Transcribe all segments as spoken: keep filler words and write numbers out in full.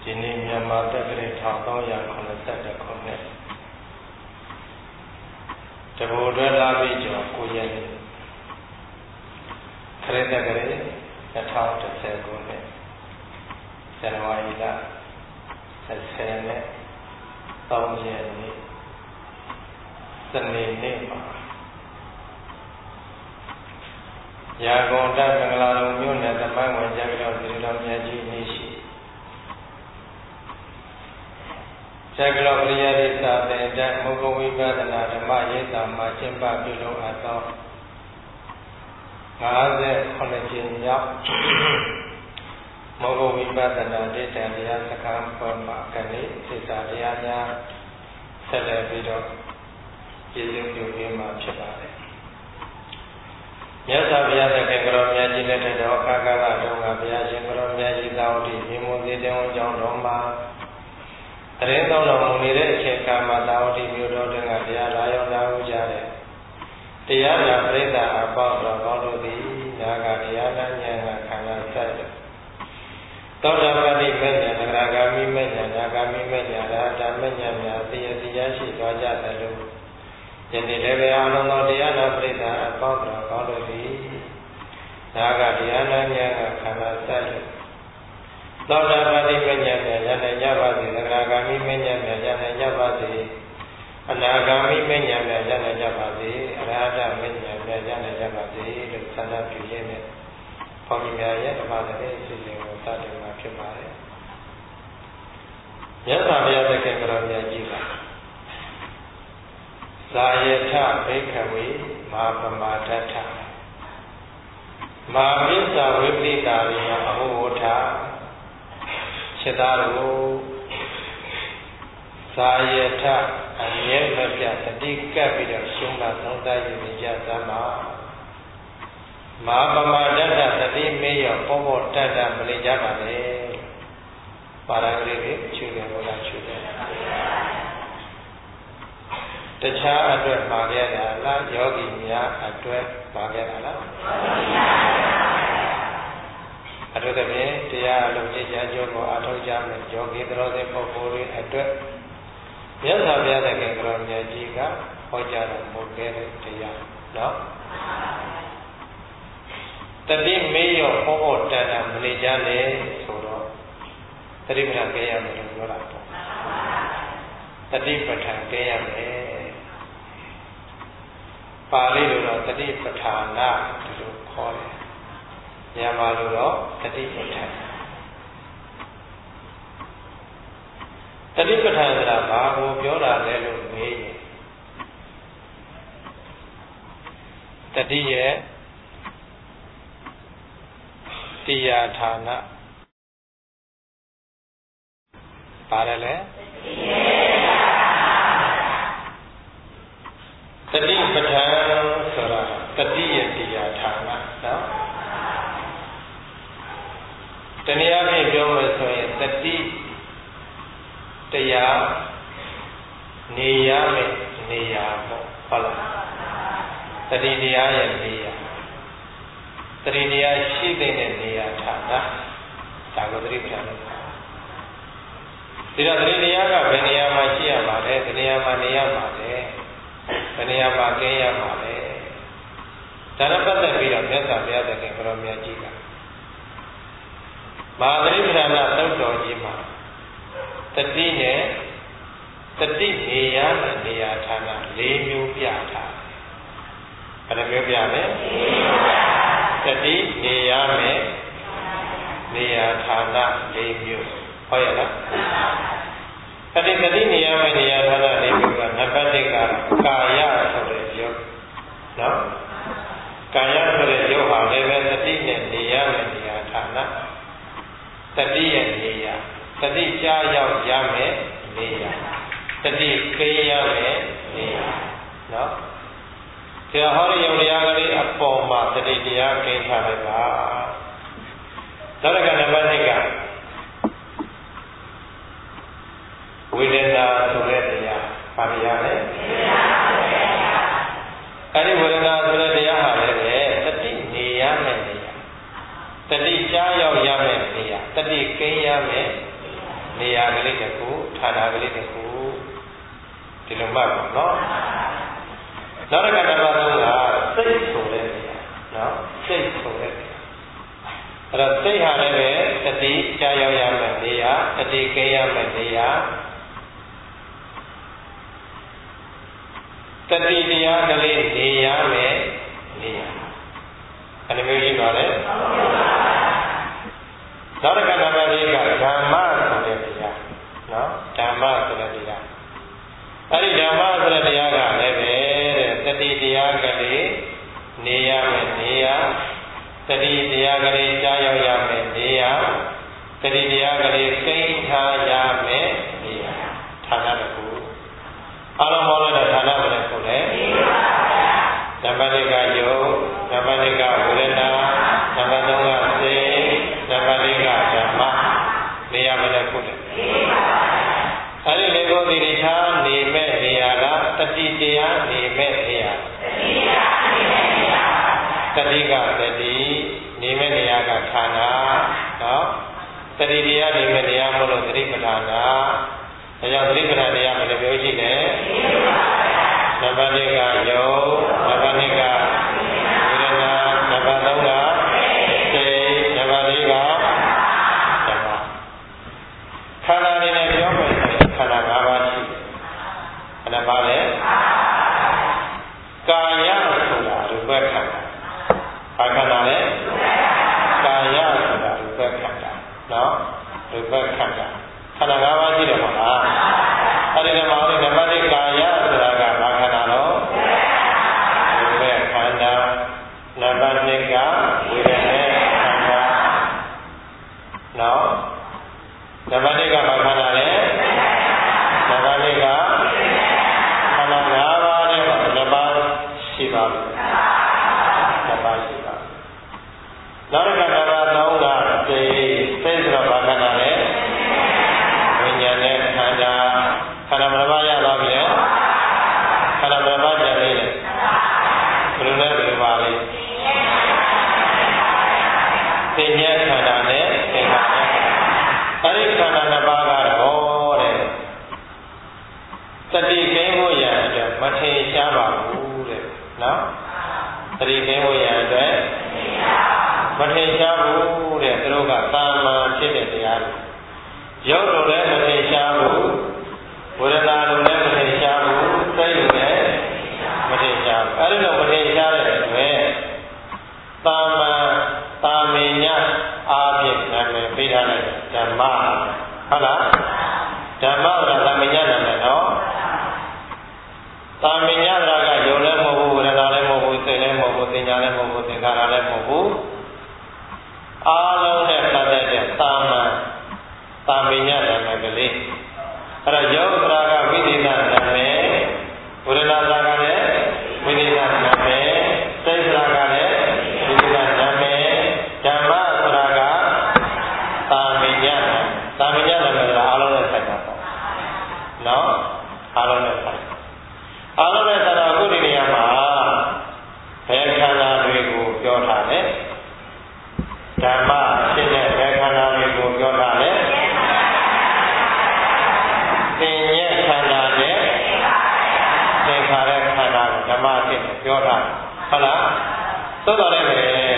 ဒီနေ့မြန်မာတက္ကရာone thousand three hundred eighty-oneခုနှစ်တဘူတွဲလာပြီးကျော်ကိုရက်နေ့ခရစ်တက္ကရာtwenty tenခုနှစ်ဇန်နဝါရီလtwentyနဲ့threeရက်နေ့စနေနေ့မှာရာဂုံတမင်္ဂလာတော်မြို့နယ်သမိုင်းဝင်ကြပြီးတော့ဒီတော်မြတ်ကြီးနေရှိဇဂလောပရိယရိသာတေတမုဂဝိပဒနာဓမ္မရေးတာမှာကျင့်ပပြုလုပ်အပ်သောfifty-sevenကြိမ်မြောက်မုဂဝိပဒနာဒိဋ္ဌံတရားစခန်းပေါ်မှာကနေ့သစ္စာတရားများဆက်လက်ပြီးတော့ပြည့်စုံပြုပြီးမှဖြစ်ပါတယ်မြတ်စွာဘုရားသခင်ကတော်မြတ်ကြီးလက်ထက်တော်အခါကာလတုန်းကဘုရားရှင်ကတော်မြတ်ကြီးသာဝတိမြေမွန်သေးတဲ့ဝန်ကြောင့်တော်မှာတရင်တော်တော်မူနေတဲ့အချိန်ကာလသာဝတိမြို့တော်တွင်ကတရားလာရောက်လာဦးကြတဲ့တရားနာပရိသတ်အပေါင်းတော်ကောင်းတို့သည်နာဂတရားနာဉာဏ်ကခန္ဓာဆက်တယ်သောတာပတိမေညာသရဂါမိမေညာနာဂါမိမေညာရာဓမေညာများသိရသိရရှိသွားကြသလိုယနေ့လည်းပဲအလုံးစုံတရားနာပရိသတ်အပေါင်းတော်ကောင်းတို့သည်နာဂတရားနာဉာဏ်ကခန္ဓာဆက်တယ်သောတာပတိမေညာများဉာဏ်နဲ့ကြပါစေသရဂါမိမေညာများဉာဏ်နဲ့ကြပါစေအနာဂါမိမေညာများဉာဏ်နဲ့ကြပါစေအရဟတမေညာများဉာဏ်နဲ့ကြပါစေလို့ဆန္ဒပြုရင်းနဲ့ဘုန်းကြီးများရဲ့ဓမ္မတဲ့အစီအစဉ်ကိုစတင်မှာဖြစ်ပါတယ်မြတ်စွာဘုရားသခင်ကတော်မြတ်ကြီးကဇာယထဘိက္ခဝေမာပမာဒထမာပိစ္ဆဝိပိတာရိယအဟောဝထခြေသားတို့ဇာယထအမြဲမပြတ်တတိကပ်ပြီးတော့ရှုံးတာသုံးသပ်ယူနေကြသမှာမာပမာဒထတတိမေရောပေါ်ပေါ်တတ်တတ်မလေးကြပါနဲ့ပါရဂရိတွေချူတယ်ဘုရားချူတယ်တခြားအတွက်ပါခဲ့တာလားယောဂီများအတွက်ပါခဲ့တာလားအထုသဖြင့်တရားအလုံးကြီးကြကြိုးကိုအထောက်ကြမယ်ယောဂီတော်တဲ့ပုဂ္ဂိုလ်တွေအတွက်မြတ်စွာဘုရားသခင်ကတော်မြတ်ကြီးကဟောကြားတော်မူခဲ့တဲ့တရားနော်တတိမေရောပေါ်ပေါ်တန်တန်မနေကြနဲ့ဆိုတော့တတိပဋ္ဌာန်ကျဲရမယ်လို့ပြောတာပေါ့တတိပဋ္ဌာန်ကျဲရမယ်ပါဠိလိုတော့တတိပဋ္ဌာနာဒီလိုခေါ်တယ်မြန်မာလိုတော့တတိပဋ္ဌာန်တတိပဋ္ဌာန်ဆိုတာဘာကိုပြောတာလဲလို့မေးရင်တတိရဲ့တရားဌာနပါတယ်လေတတိပဋ္ဌာန်ဆိုတာတတိယတရားဌာနနော်တနည်းအားဖြင့်ပြောမယ်ဆိုရင်တတိတရားနေရမယ်နေရာပေါ့ဟုတ်လားတတိတရားရဲ့နေရာတတိတရားရှိတဲ့နေရာဌာနဒါကိုတတိပဋ္ဌာန်လို့ခေါ်ဒီတော့တတိတရားကဘယ်နေရာမှာရှိရမှာလဲဘယ်နေရာမှာနေရမှာလဲဘယ်နေရာမှာကျင်းရမှာလဲဒါနဲ့ပတ်သက်ပြီးတော့မြတ်စွာဘုရားသခင်ကတော်မြတ်ကြီးကမဟာသတိပဋ္ဌာန်သုတ်တော်ကြီးမှာတတိနဲ့တတိနေရတဲ့နေရာဌာန၄မျိုးပြထားဘယ်နှမျိုးပြလဲတတိနေရမယ်နေရာဌာန၄မျိုးဟုတ်ရဲ့လားတတိတတိနေရမယ်နေရာဌာန၄မျိုးကနံပါတ်၁ကကာယဆိုတဲ့ရုပ်နော်ကာယဆိုတဲ့ရုပ်ဟာလည်းပဲတတိနဲ့နေရမယ်နေရာဌာနတတိရဲ့နေရာတတိကြားရောက်ရမယ်နေရာတတိကိရမယ်နေရာနော်ဒီဟောရယုံတရားကလေးအပေါ်မှာတတိတရားကိန်းထားလိုက်ပါသောတကနံပါတ်၂ကဝေဒနာဆိုတဲ့တရားပါရရမယ်အဲဒီဝေဒနာဆိုတဲ့တရားဟာလည်းတတိနေရမယ်နေရာတတိကြားရောက်ရမယ်နေရာတတိကိန်းရမယ်နေရာကလေးတစ်ခုဌာနကလေးတစ်ခုဒီလိုမှတ်ပါနော်နောက်တစ်ခါနံပါတ်သုံးကစိတ်ဆိုတဲ့နေရာနော်စိတ်ဆိုတဲ့နေရာအဲ့တော့စိတ်ဟာလည်းပဲတတိကြားရောက်ရမယ်နေရာတတိကင်းရမယ်နေရာတတိတရားကလေးနေရမယ်နေရာအဲ့ဒီမျိုးရှိပါလေနောက်တစ်ခါနံပါတ်လေးကဓမ္မဆိုတဲ့တရားနော်ဓမ္မဆိုတဲ့တရားအဲ့ဒီဓမ္မဆိုတဲ့တရားကလည်းပဲတဲ့တတိတရားကလေးနေရမယ်နေရာတတိတရားကလေးကြားရောက်ရမယ်နေရာတတိတရားကလေးကိန်းထားရမယ်နေရာဌာနတစ်ခုအလုံးပေါင်းလိုက်တော့ဌာနဘယ်နဲ့ဆိုလဲနံပါတ်လေးကယုတ်နံပါတ်လေးကဝေဒနာနံပါတ်သုံးကစိတ်နံပါတ်လေးကဓမ္မနေရာဘယ်နဲ့ဆိုလဲအဲ့ဒီလေးခုဒီထားနေမဲ့နေရာကတတိတရားနေမဲ့နေရာတတိကတတိနေမဲ့နေရာကဌာနနော်တတိတရားနေမဲ့နေရာမို့လို့သတိပဋ္ဌာန်ဒါကြောင့်သတိပဋ္ဌာန်တရားဘယ်လိုပြောရှိလဲနံပါတ်လေးကယုတ်နံပါတ်လေးကဝေဒနာနံပါတ်သုံးကစိတ်နံပါတ်လေးကဓမ္မခန္ဓာအနေနဲ့ပြောမယ်ဆိုရင်ခန္ဓာ၅ပါးရှိတယ်ခန္ဓာပါလေကာယဆိုတာရူပခန္ဓာဘာခန္ဓာလဲကာယဆိုတာရူပခန္ဓာနော်ရူပခန္ဓာခန္ဓာ၅ပါးရှိတယ်မဟုတ်လားအဲ့ဒီမှာနံပါတ်လေးကာယဆိုတာကဘာခန္ဓာတော့ရူပခန္ဓာနံပါတ်လေးကဝေဒနာခန္ဓာနော်နံပါတ်လေးကဘာခန္ဓာလဲနံပါတ်လေးကခန္ဓာ၅ပါးနဲ့ပါနံပါတ်ရှိပါဘူးနံပါတ်ရှိပါနောက်တစ်ခါနံပါတ်သုံးကစိတ်စိတ်ဆိုတော့ဘာခန္ဓာလဲဝိညာဉ်နဲ့ခန္ဓာခန္ဓာဘယ်ပါးရသွားပြီလဲခန္ဓာဘယ်ပါးကြံလေးလဲဘယ်လိုလဲဘယ်လိုပါလဲသင်္ညေခန္ဓာနဲ့သင်္ခါရအဲ့ဒီခန္ဓာနှစ်ပါးကတော့တဲ့တတိကိန်းဖို့ရန်အတွက်မထင်ရှားပါဘူးတဲ့နော်တတိကိန်းဖို့ရန်အတွက်မထင်ရှားဘူးတဲ့သူတို့ကသာမန်ဖြစ်တဲ့တရားတွေရုပ်လိုလည်းမထင်ရှားဘူးဝေဒနာလိုလည်းမထင်ရှားဘူးစိတ်လိုလည်းမထင်ရှားဘူးအဲ့ဒီလိုမထင်ရှားတဲ့အတွက်သာမန်သာမညအားဖြင့်နာမည်ပေးထားတဲ့ဓမ္မဟုတ်လားဓမ္မဆိုတာသာမညနာမည်နော်သာမညဆိုတာကယုံလည်းမဟုတ်ဘူးဝေဒနာလည်းမဟုတ်ဘူးစိတ်လည်းမဟုတ်ဘူးသင်ညာလည်းမဟုတ်ဘူးသင်္ခါရလည်းမဟုတ်ဘူးအားလုံးနဲ့ပတ်သက်တဲ့သာမန်သာမညနာမည်ကလေးအဲ့တော့ယောဂရာကဝိသေသနာမည်ဝေဒနာရာကလည်းဝိသေသနာမည်စိတ်ရာကလည်းဝိသေသနာမည်ဓမ္မဆိုတာကသာမညနာသာမညနာမည်ဆိုတာအားလုံးနဲ့ဆိုင်တာပေါ့နော်အားလုံးနဲ့ဆိုင်အားလုံးနဲ့ဆိုင်တော့အခုဒီနေရာမှာဘယ်ခန္ဓာတွေကိုပြောထားလဲဓမ္မဖြစ်တဲ့ဘယ်ခန္ဓာတွေကိုပြောထားလဲသင်ညက်ခန္ဓာနဲ့သင်္ခါရခန္ဓာကိုဓမ္မဖြစ်တယ်ပြောထားတယ်ဟုတ်လားသို့တော်လည်းပဲ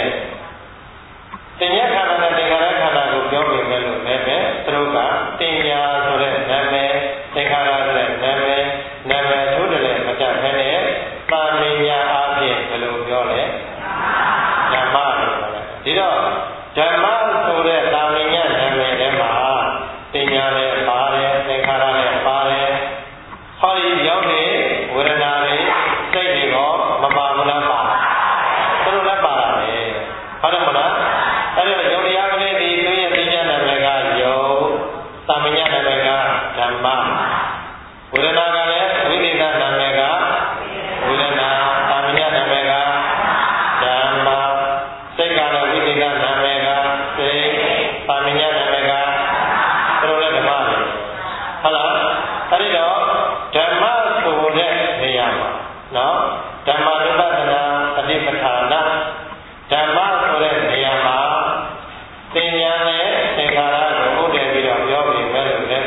သင်ညက်ခန္ဓာနဲ့သင်္ခါရခန္ဓာကိုပြောပြီးမယ်လို့လည်းပဲသူတို့ကတင်ညာဆိုတဲ့နာမည်သင်္ခါရဆိုတဲ့နာမည်နာမည်ထိုးတယ်လည်းမတတ်ဘဲနဲ့သာမညာအားဖြင့်ဘယ်လိုပြောလဲဓမ္မလို့ပြောတယ်ဒီတော့ဓမ္မဆိုတဲ့သာမညနာမည်ထဲမှာတင်ညာလည်းပါတယ်သင်္ခါရလည်းပါတယ်ဟောဒီရောက်နေဝေဒနာတွေစိတ်တွေရောမပါဘူးလားပါသူတို့လည်းပါတာပဲဟုတ်တယ်မလားအဲ့ဒီယုံတရားကလေးဒီသူရဲ့တင်ညာနာမည်ကယုံသာမညနာမည်ကဓမ္မဝေဒနာကလည်းဝိသေသနာမည်ကဝေဒနာသာမညနာမည်ကဓမ္မစိတ်ကလည်းဝိသေသနာမည်ကစိတ်သာမညနာမည်ကသူတို့လည်းဓမ္မပဲဟုတ်လားအဲ့ဒီတော့ဓမ္မဆိုတဲ့နေရာမှာနော်ဓမ္မနုပဒနာအတိပဋ္ဌာနာဓမ္မဆိုတဲ့နေရာမှာသင်ညာနဲ့သင်္ခါရကိုဥတည်ပြီးတော့ပြောပြီးမဲ့လို့လည်း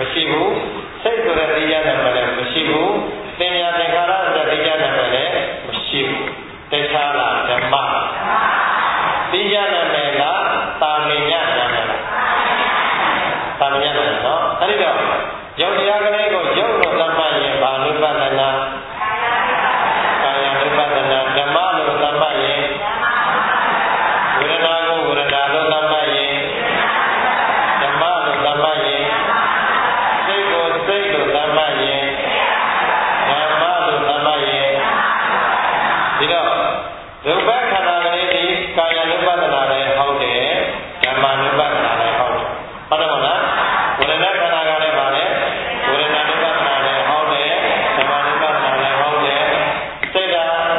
မရှိဘူးစိတ်ဆိုတဲ့တရားနာမည်လည်းမရှိဘူးသင်ညာသင်္ခါရဆိုတဲ့တရားနာမည်လည်းမရှိဘူးတခြားလားဓမ္မတရားနာမည်ကတာမညနာမည်လားတာမညနာမည်နော်အဲ့ဒီတော့ယုတ်တရားကလေးကိုယုတ်လို့သတ်မှတ်ရင်ဘာနုပဒနာကာယနုပဒနာဓမ္မလို့သတ်မှတ်ရင်ဝေဒနာကိုဝေဒနာလို့သတ်မှတ်ရင်ဓမ္မလို့သတ်မှတ်ရင်စိတ်ကိုစိတ်လို့သတ်မှတ်ရင်ဓမ္မလို့သတ်မှတ်ရင်ဒီတော့ရူပခန္ဓာကလေးဒီကာယ ानु ပဒနာလည်းဟုတ်တယ်ဓမ္မ ानु ပဒနာလည်းဟုတ်တယ်ဟုတ်တယ်မလားဝေဒနာခန္ဓာကလည်းပါလေဝေဒနာ ानु ပဒနာလည်းဟုတ်တယ်ဓမ္မ ानु ပဒနာလည်းဟုတ်တယ်စိတ်ဓာတ်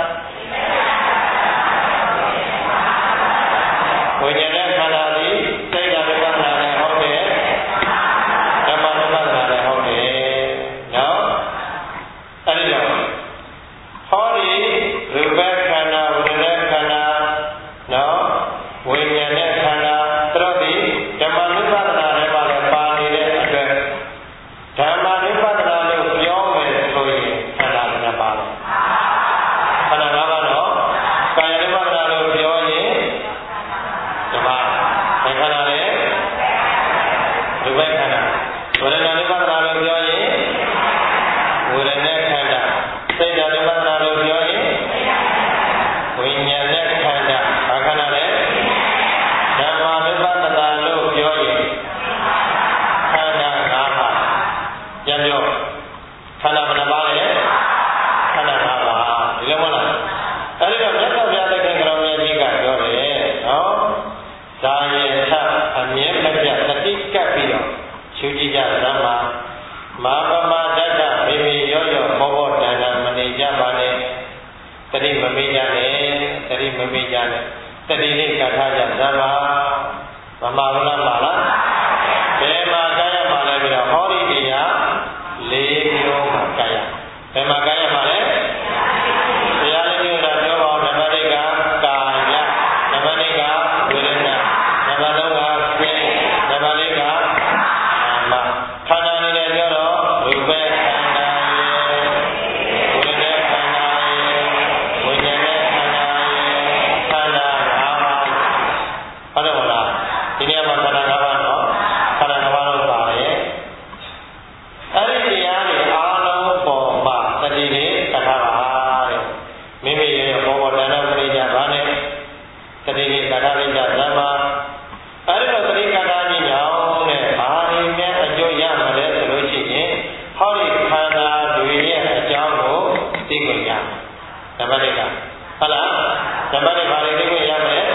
ဝိညာဉ်နဲ့ခန္ဓာသည်စိတ်ဓာတ် ानु ပဒနာလည်းဟုတ်တယ်ဓမ္မ ानु ပဒနာလည်းဟုတ်တယ်နော်အဲဒီတော့ဟောဒီရူပခန္ဓာဝေဒနာခန္ဓာနော်ဝိညာဉ်နဲ့ခန္ဓာသူတို့ဒီဓမ္မ ानु ပဒနာတွေပါလဲပါနေတဲ့အတွက်ဓမ္မ ानु ပဒနာလို့ပြောမယ်ဆိုရင်ခန္ဓာလည်းပါလဲခန္ဓာ၅ပါးတော့ကာယ ानु ပဒနာလို့ပြောရင်ဓမ္မခန္ဓာလည်းရူပခန္ဓာဝေဒနာ ानु ပဒနာလို့ပြောရင်ဝေဒနာခန္ဓာစိတ် ानु ပဒနာလို့ပြောရင်ဝိညာဉ်နဲ့ခန္ဓာဘာခန္ဓာလဲဓမ္မ ानु ပဒနာလို့ပြောရင်ခန္ဓာ၅ပါးပြန်ပြောခန္ဓာဘယ်နှပါးလဲခန္ဓာ၅ပါးဒီလိုမဟုတ်လားအဲဒီတော့မြတ်စွာဘုရားသခင်ကတော်မြတ်ကြီးကပြောတယ်နော်ဇာယေထအမြဲမပြတ်တတိကပ်ပြီးတော့ရှုကြည့်ကြသမှာမာပမဒတ္တမိမိရောရောဘောဘောတန်တန်မနေကြပါနဲ့တတိမမေ့ကြနဲ့တတိမမေ့ကြနဲ့တတိလေးကထားကြသမှာမမဘုလားပါလားဘယ်မှာကာယမှာလဲပြီးတော့ဟောဒီတရားလေးမျိုးမှာကာယဘယ်မှာကာယမှာလဲတရားလေးမျိုးတော့ပြောပါဦးဓမ္မတိကကာယဓမ္မတိကဝေဒနာဓမ္မသုံးကစိတ်ဓမ္မလေးကမခန္ဓာနေတယ်ပြောတော့ရူပခန္ဓာရဲ့ဝေဒနာခန္ဓာရဲ့ဝိညာဉ်နဲ့ခန္ဓာရဲ့ခန္ဓာ၅ပါးဟုတ်တယ်မလားဒီနေရာမှာခန္ဓာ၅ပါးတော့ခန္ဓာ၅ပါးလို့ပါတယ်အဲ့ဒီတရားတွေအားလုံးပေါ်မှာတတိလေးတခါပါတဲ့မိမိရဲ့ဘောဘောတဏ္ဍပရိညာဘာနဲ့တတိလေးတခါလေးကြသမှာအဲ့ဒီတော့တတိကထာကြီးကြောင့်တဲ့ဘာတွေနဲ့အကျိုးရမှာလဲဆိုလို့ရှိရင်ဟောဒီခန္ဓာတွေရဲ့အကြောင်းကိုသိခွင့်ရမယ်ဓမ္မတိကဟုတ်လားဓမ္မတိဘာတွေသိခွင့်ရမလဲ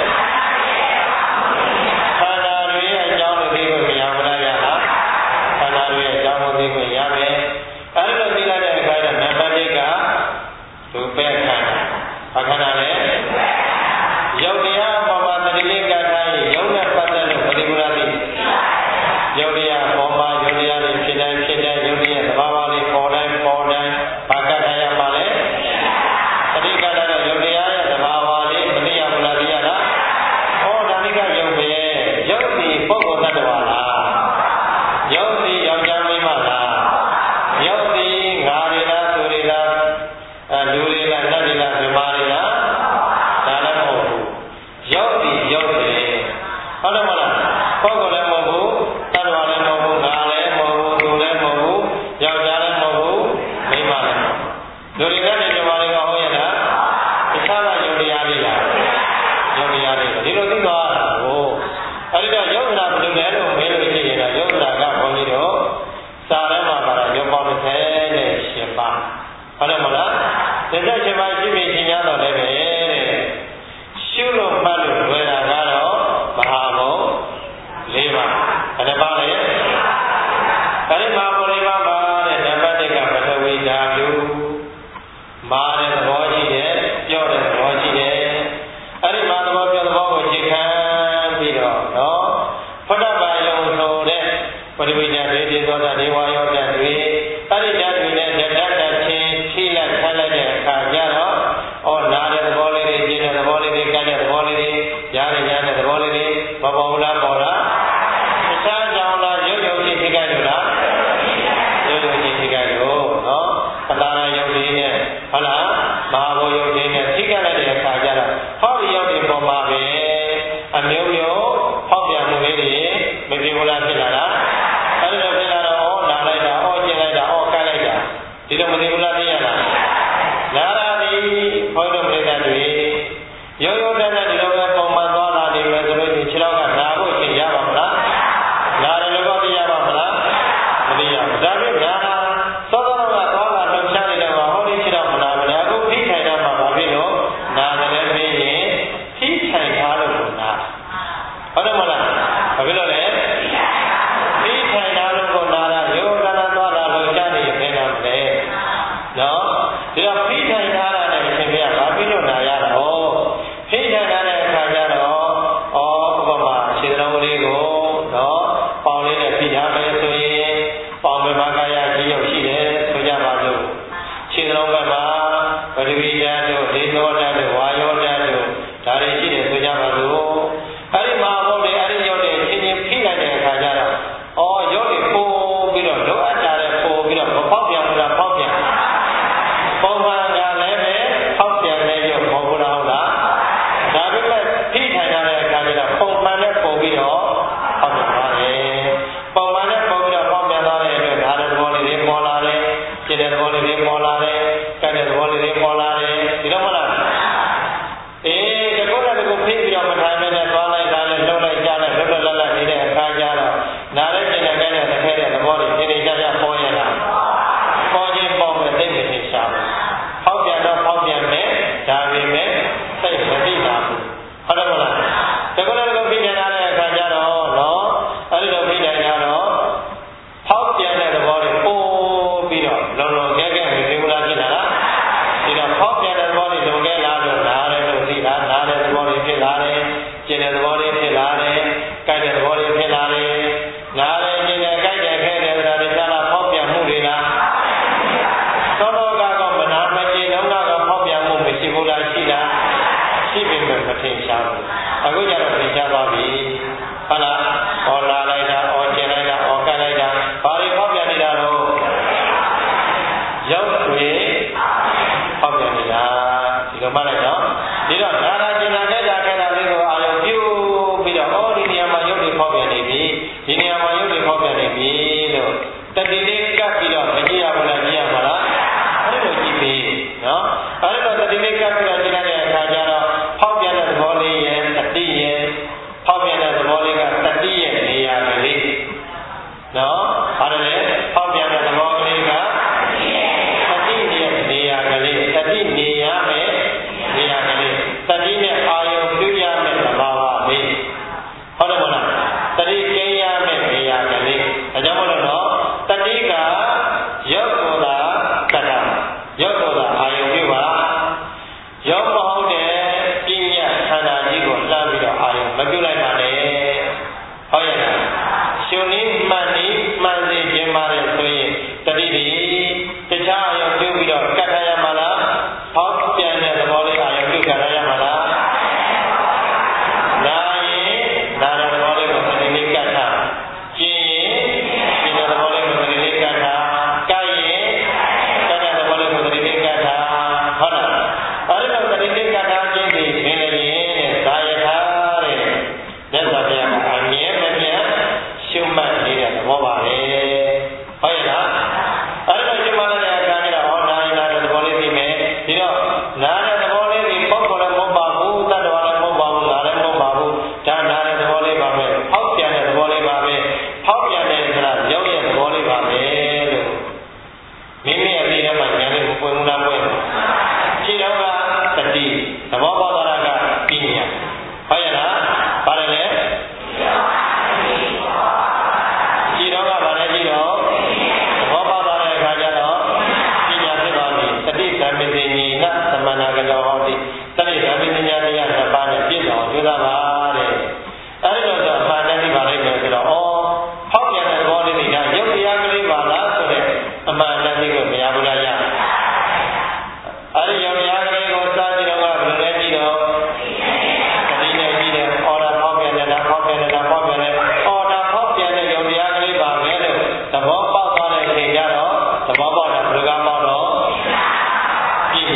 ခန္ဓာတွေရဲ့အကြောင်းကိုသိခွင့်မရဘူးလားရလားခန္ဓာတွေရဲ့အကြောင်းကိုသိခွင့်ရမယ်အဲ့ဒီလိုသိလိုက်တဲ့အခါကျဓမ္မတိကရူပခန္ဓာဘာခန္ဓာလဲယုတ်တရားပေါ်မှာတတိလေးကထားရင်ယုတ်နဲ့ပတ်သက်လို့ပฏิကူလသိယုတ်တရားပေါ်မှာယုတ်တရားတွေဖြစ်တိုင်းဖြစ်တိုင်းယုတ်တရားသဘာဝလေးပေါ်တိုင်းပေါ်တိုင်းဘာကထားရပါလဲတတိကထားတော့ယုတ်တရားရဲ့သဘာဝလေးမသိရဘူးလားသိရလားဟောဒါလေးကယုတ်ပဲယုတ်ဒီပုဂ္ဂိုလ်တ attva လားယုတ်ဒီယောက်ျားမိန်းမလားယုတ်ဒီငါတွေလားသူတွေလားအဲလူတွေလားနတ်တွေလားဇမားတွေလားဒါလည်းမဟုတ်ဘူးယုတ်ဒီယုတ်တယ်ဟုတ်တယ်မလားပုဂ္ဂိုလ်လည်းမဟုတ်ဘူးတ attva လည်းမဟုတ်ဘူးငါလည်းမဟုတ်ဘူးသူလည်းမဟုတ်ဘူးယောက်ျားလည်းမဟုတ်ဘူးမိန်းမလည်းမဟုတ်ဘူးလူတွေကလည်းဇမားတွေကဟုတ်ရဲ့လားတခြားကယုတ်တရားတွေလားယုတ်တရားတွေဒီလိုသိသွားတာကိုအဲဒီတော့ယုတ်တာဘယ်လိုလဲလို့မေးလို့ရှိရင်တော့ယုတ်တာကဘုန်းကြီးတို့စာထဲမှာပါတော့ယုတ်ပေါင်းတစ်ဆယ်နဲ့ရှင်ပါဟုတ်တယ်မလားတစ်ဆယ်ရှင်ပါရှိပြီရှင်ရတော့လည်းပဲတဲ့ရှုလို့မှတ်လို့လွယ်တာကတော့မဟာဘုံ၄ပါးဘယ်နှပါလဲအဲဒီမဟာဘုံ၄ပါးပါတဲ့နံပါတ်၁ကပထဝီဓာတုမာတဲ့သဘောရှိတယ်ပြောတဲ့သဘောရှိတယ်အဲဒီမာသဘောပြောသဘောကိုအခြေခံပြီးတော့နော်ဖုဒ္ဓဘာယုံဆိုတဲ့ပထဝီဓာတ်တွေဒီသောတာဒေဝယောဓာတ်တွေအဲဒီဓာတ်တွေနဲ့ဓာတ်ဓာတ်ချင်းထိလိုက်ခတ်လိုက်တဲ့အခါကျတော့ဩနာတဲ့သဘောလေးတွေကျင်းတဲ့သဘောလေးတွေကတဲ့သဘောလေးတွေရားတဲ့ရားတဲ့သဘောလေးတွေမပေါ်ဘူးလားပေါ်လားတခြားကြောင့်လားရုပ်ရုပ်လေးထိခိုက်လို့လားဟုတ်လားမဟာဘောယုတ်တွေနဲ့ထိခိုက်လိုက်တဲ့အခါကျတော့ဟောဒီရောက်ဒီပေါ်မှာပဲအမျိုးမျိုးဖောက်ပြန်မှုလေးတွေမပြေဘူးလားဖြစ်လာတာအဲ့ဒါဖြစ်လာတော့ဩနာလိုက်တာဩကျင်လိုက်တာဩကတ်လိုက်တာဒီလိုမသိဘူးလားသိရလားလာရသည်ဘုရားပြိဿတွေရိုးရိုးတန်းတန်းဒီလိုပဲပုံမှန်သွားလာနေမယ်ဆိုလို့ဒီခြေတော့ကနာဖို့ချိန်ရပါမလားနာတယ်လို့သိရပါမလားမသိရဘူးဒါပေမဲ့နာသောသောကသွားလာလှုပ်ရှားနေတယ်မှာဟောဒီခြေတော့မနာဘူးအခုဖိထိုင်တော့မှာဘာဖြစ်လို့နာတယ်လည်းပြီးရင်ဖိထိုင်ထားလို့နာဟုတ်တယ်မလားဘာဖြစ်လို့လဲဖိထိုင်ထားလို့ကိုနာတာရိုးတန်းတန်းသွားလာလှုပ်ရှားနေရင်ဘယ်နာမလဲနော်ဒီတော့ဖိထိုင်ထားတာနဲ့အရှင်ဘုရားဘာဖြစ်လို့နာရတာဟောဖိထိုင်ထားတဲ့အခါကျတော့ဩဥပမာခြေတော်လေးကိုနော်ပေါင်လေးနဲ့ဖိထားမယ်ဆိုရင်ပေါင်ဘက်မှာကာယကြီးရုပ်ရှိတယ်ဆိုကြပါစို့ခြေတော်ဘက်မှာပရိဝိဒတ်တို့ဒေသောဓာတ်တို့ဝါယောဓာတ်တို့ဒါတွေရှိတယ်ဆိုကြပါစို့အဲ့ဒီမှာဟုတ်တယ်အဲ့ဒီရုပ်တွေချင်းချင်းဖိလိုက်တဲ့အခါကျတော့ဩရုပ်တွေပို့ပြီးတော့လိုအပ်တာတဲ့ပို့ပြီးတော့မပေါက်ပြန်ဘူးလားပေါက်ပြန်ပုံမှန်ကလည်းပဲပေါက်ပြန်တဲ့ရုပ်မဟုတ်ဘူးလားဟုတ်လားဒါပေမဲ့ဖိထိုင်ရတဲ့အခါကျတော့ပုံမှန်နဲ့ပို့ပြီးတော့ပေါက်ပြန်သွားတယ်ပုံမှန်နဲ့ပို့ပြီးတော့ပေါက်ပြန်သွားတဲ့အတွက်ဒါတဲ့သဘောလေးတွေပေါ်လာတယ်ကျင်တဲ့သဘောလေးတွေပေါ်လာတယ်ကတ်တဲ့သဘောလေးတွေပေါ်လာတယ်ဒီလိုမဟုတ်လားအေးဒီကုန်းတဲ့ကိုဖိပြီးတော့မထိုင်မဲနဲ့သွားလိုက်တာနဲ့လှုပ်လိုက်ကြလိုက်လှုပ်လှုပ်လှက်နေတဲ့အခါကျတော့နားရဲကျင်တဲ့ကဲတဲ့တစ်ခဲတဲ့သဘောတွေသင်နေကြကြပေါ်ရတာပေါ်ခြင်းပေါ်မဲ့သိမသိရှာဘူးဖောက်ပြန်တော့ဖောက်ပြန်မယ်ဒါပေမဲ့စိတ်မသိတာဘူးဟုတ်တယ်မလားဒီကုန်းတဲ့ကိုဖိနေလာတဲ့အခါကျတော့နော်အဲ့ဒီလိုဖိနေကြတော့ဖောက်ပြန်တဲ့သဘောတွေပို့ပြီးတော့လုံလုံကဲကဲမသိဘူးလားဖြစ်လာတာဒီတော့ဖောက်ပြန်တဲ့သဘောတွေလုံကဲလာတော့နားရဲလို့သိတာနားတဲ့သဘောတွေဖြစ်လာတယ်ကျင်တဲ့သဘောတွေဖြစ်လာတယ်ကြိုက်တဲ့သဘောတွေဖြစ်လာတယ်နားရဲကျင်တဲ့ကြိုက်တဲ့ခဲတဲ့ဒါတွေသာလာဖောက်ပြန်မှုတွေလားသောတောကတော့မနာမကျင်တော့ကတော့ဖောက်ပြန်မှုမရှိဘူးလားရှိလားရှိပေမဲ့မထင်ရှားဘူးအခုကျတော့ထင်ရှားသွားပြီဟုတ်လားဟောလာလိုက်တာဟောကျင်လိုက်တာဟောကတ်လိုက်တာဘာတွေဖောက်ပြန်နေတာတော့ရောက်တွေဖောက်ပြန်နေတာဒီလိုမှလည်းတော့ဒီတော့နာနာကျင်လာခဲ့တာခဲ့တာလေးကိုအာရုံပြုပြီးတော့ဩဒီနေရာမှာရုပ်တွေဖောက်ပြန်နေပြီဒီနေရာမှာရုပ်တွေဖောက်ပြန်နေပြီလို့တတိလေးကပ်ပြီးတော့မကြည့်ရဘူးလားကြည့်ရမှာလားအဲ့လိုကြည့်ပြီနော်အဲ့လိုတတိလေးကပ်ပြီးတော့ကြည့်လိုက်တဲ့အခါကျတော့ဖောက်ပြန်တဲ့သဘောလေးရဲ့တတိရဲ့ဖောက်ပြန်တဲ့သဘောလေးကတတိရဲ့နေရာကလေးနော်ဟာတယ်ဖောက်ပြန်တဲ့သဘောကလေးကတတိရဲ့နေရာကလေးတတိနေရမယ်နေရာကလေးတတိနဲ့အာယုံပြုရမယ်သဘာဝလေးဟုတ်တယ်မလားတတိကျင်းရမယ်နေရာကလေးဒါကြောင့်မလို့တော့တတိကရုပ်ကိုသာကတာရုပ်ကိုသာအာယုံပြုပါရုပ်မဟုတ်တဲ့ပညာခန္ဓာကြီးကိုလှမ်းပြီးတော့အာယုံမပြုလိုက်ပါနဲ့ဟုတ်ရဲ့လားရှင်နည်းမှန်နည်းမှန်စေခြင်းပါတယ်ဆိုရင်တတိဒီတခြားအာယုံပြုပြီးတော့ကတ်ထားရမှာလားဟောပြန်တဲ့သဘောလေးအာယုံပြုကတ်ထားရမှာလားနာရင်နာတဲ့သဘောလေးကိုတတိလေးကတ်ထားကျင်ရင်ကျင်တဲ့သဘောလေးကိုတတိလေးကတ်ထားကြိုက်ရင်ကြိုက်တဲ့သဘောလေးကိုတတိလေးကတ်ထားဟုတ်လားအဲ့ဒီလိုတတိလေးကတ်ထားခြင်းဒီသင်လည်းရင်သာယထာတဲ့မြတ်စွာဘုရားကအမြဲမပြတ်ရှုမှတ်နေတဲ့သဘောပါပဲဟုတ်ရဲ့လားအဲ့ဒီလိုရှုမှတ်တဲ့အခါကျတော့ဟောနာရင်နာတဲ့သဘောလေးသိမယ်ဒီတော့နာတဲ့သဘောလေးဒီပုဂ္ဂိုလ်လည်းမဟုတ်ပါဘူးတတ္တဝါလည်းမဟုတ်ပါဘူးနာလည်းမဟုတ်ပါဘူးဒါနာတဲ့သဘောလေးပါပဲဖောက်ပြန်တဲ့သဘောလေးပါပဲဖောက်ပြန်တဲ့ဆိုတာရုပ်ရဲ့သဘောလေးပါပဲလို့မိမိအသိထဲမှာဉာဏ်လေးကိုပွင့်မှုလားပွင့်ခြေတော်ကတတိသဘောပေါက်တာကပညာဟုတ်ရဲ့လားပါတယ်လေခြေတော်ကဗာလဲကြည့်တော့သဘောပေါက်တာတဲ့အခါကျတော့ပညာဖြစ်သွားပြီတတိဓမ္မသိဉ္ဇနသမဏဂတောဟောတိတတိဓမ္မသိဉ္ဇတရားနှစ်ပါးနဲ့ပြည့်စုံကြိုးစားပါတဲ့အဲဒီလိုဆိုအမှန်တည်းပါလိမ့်မယ်ဆိုတော့ဩဖောက်ပြန်တဲ့သဘောလေးတွေကရုပ်တရားကလေးပါလားဆိုတဲ့အမှန်တည်းကိုမရဘူးလားရအဲဒီရုပ်တရားကလေးကိုစားကြည့်တော့ကဘယ်လိုလဲကြည့်တော့တတိနဲ့ကြည့်တယ်ဩဒါဖောက်ပြန်နေတာဖောက်ပြန်နေတာဖောက်ပြန်နေဩဒါဖောက်ပြန်တဲ့ရုပ်တရားကလေးပါပဲလို့သဘောပေါက်သွားတဲ့အချိန်ကျတော့သဘောပေါက်တာဘယ်လိုကပေါက်တော့ပ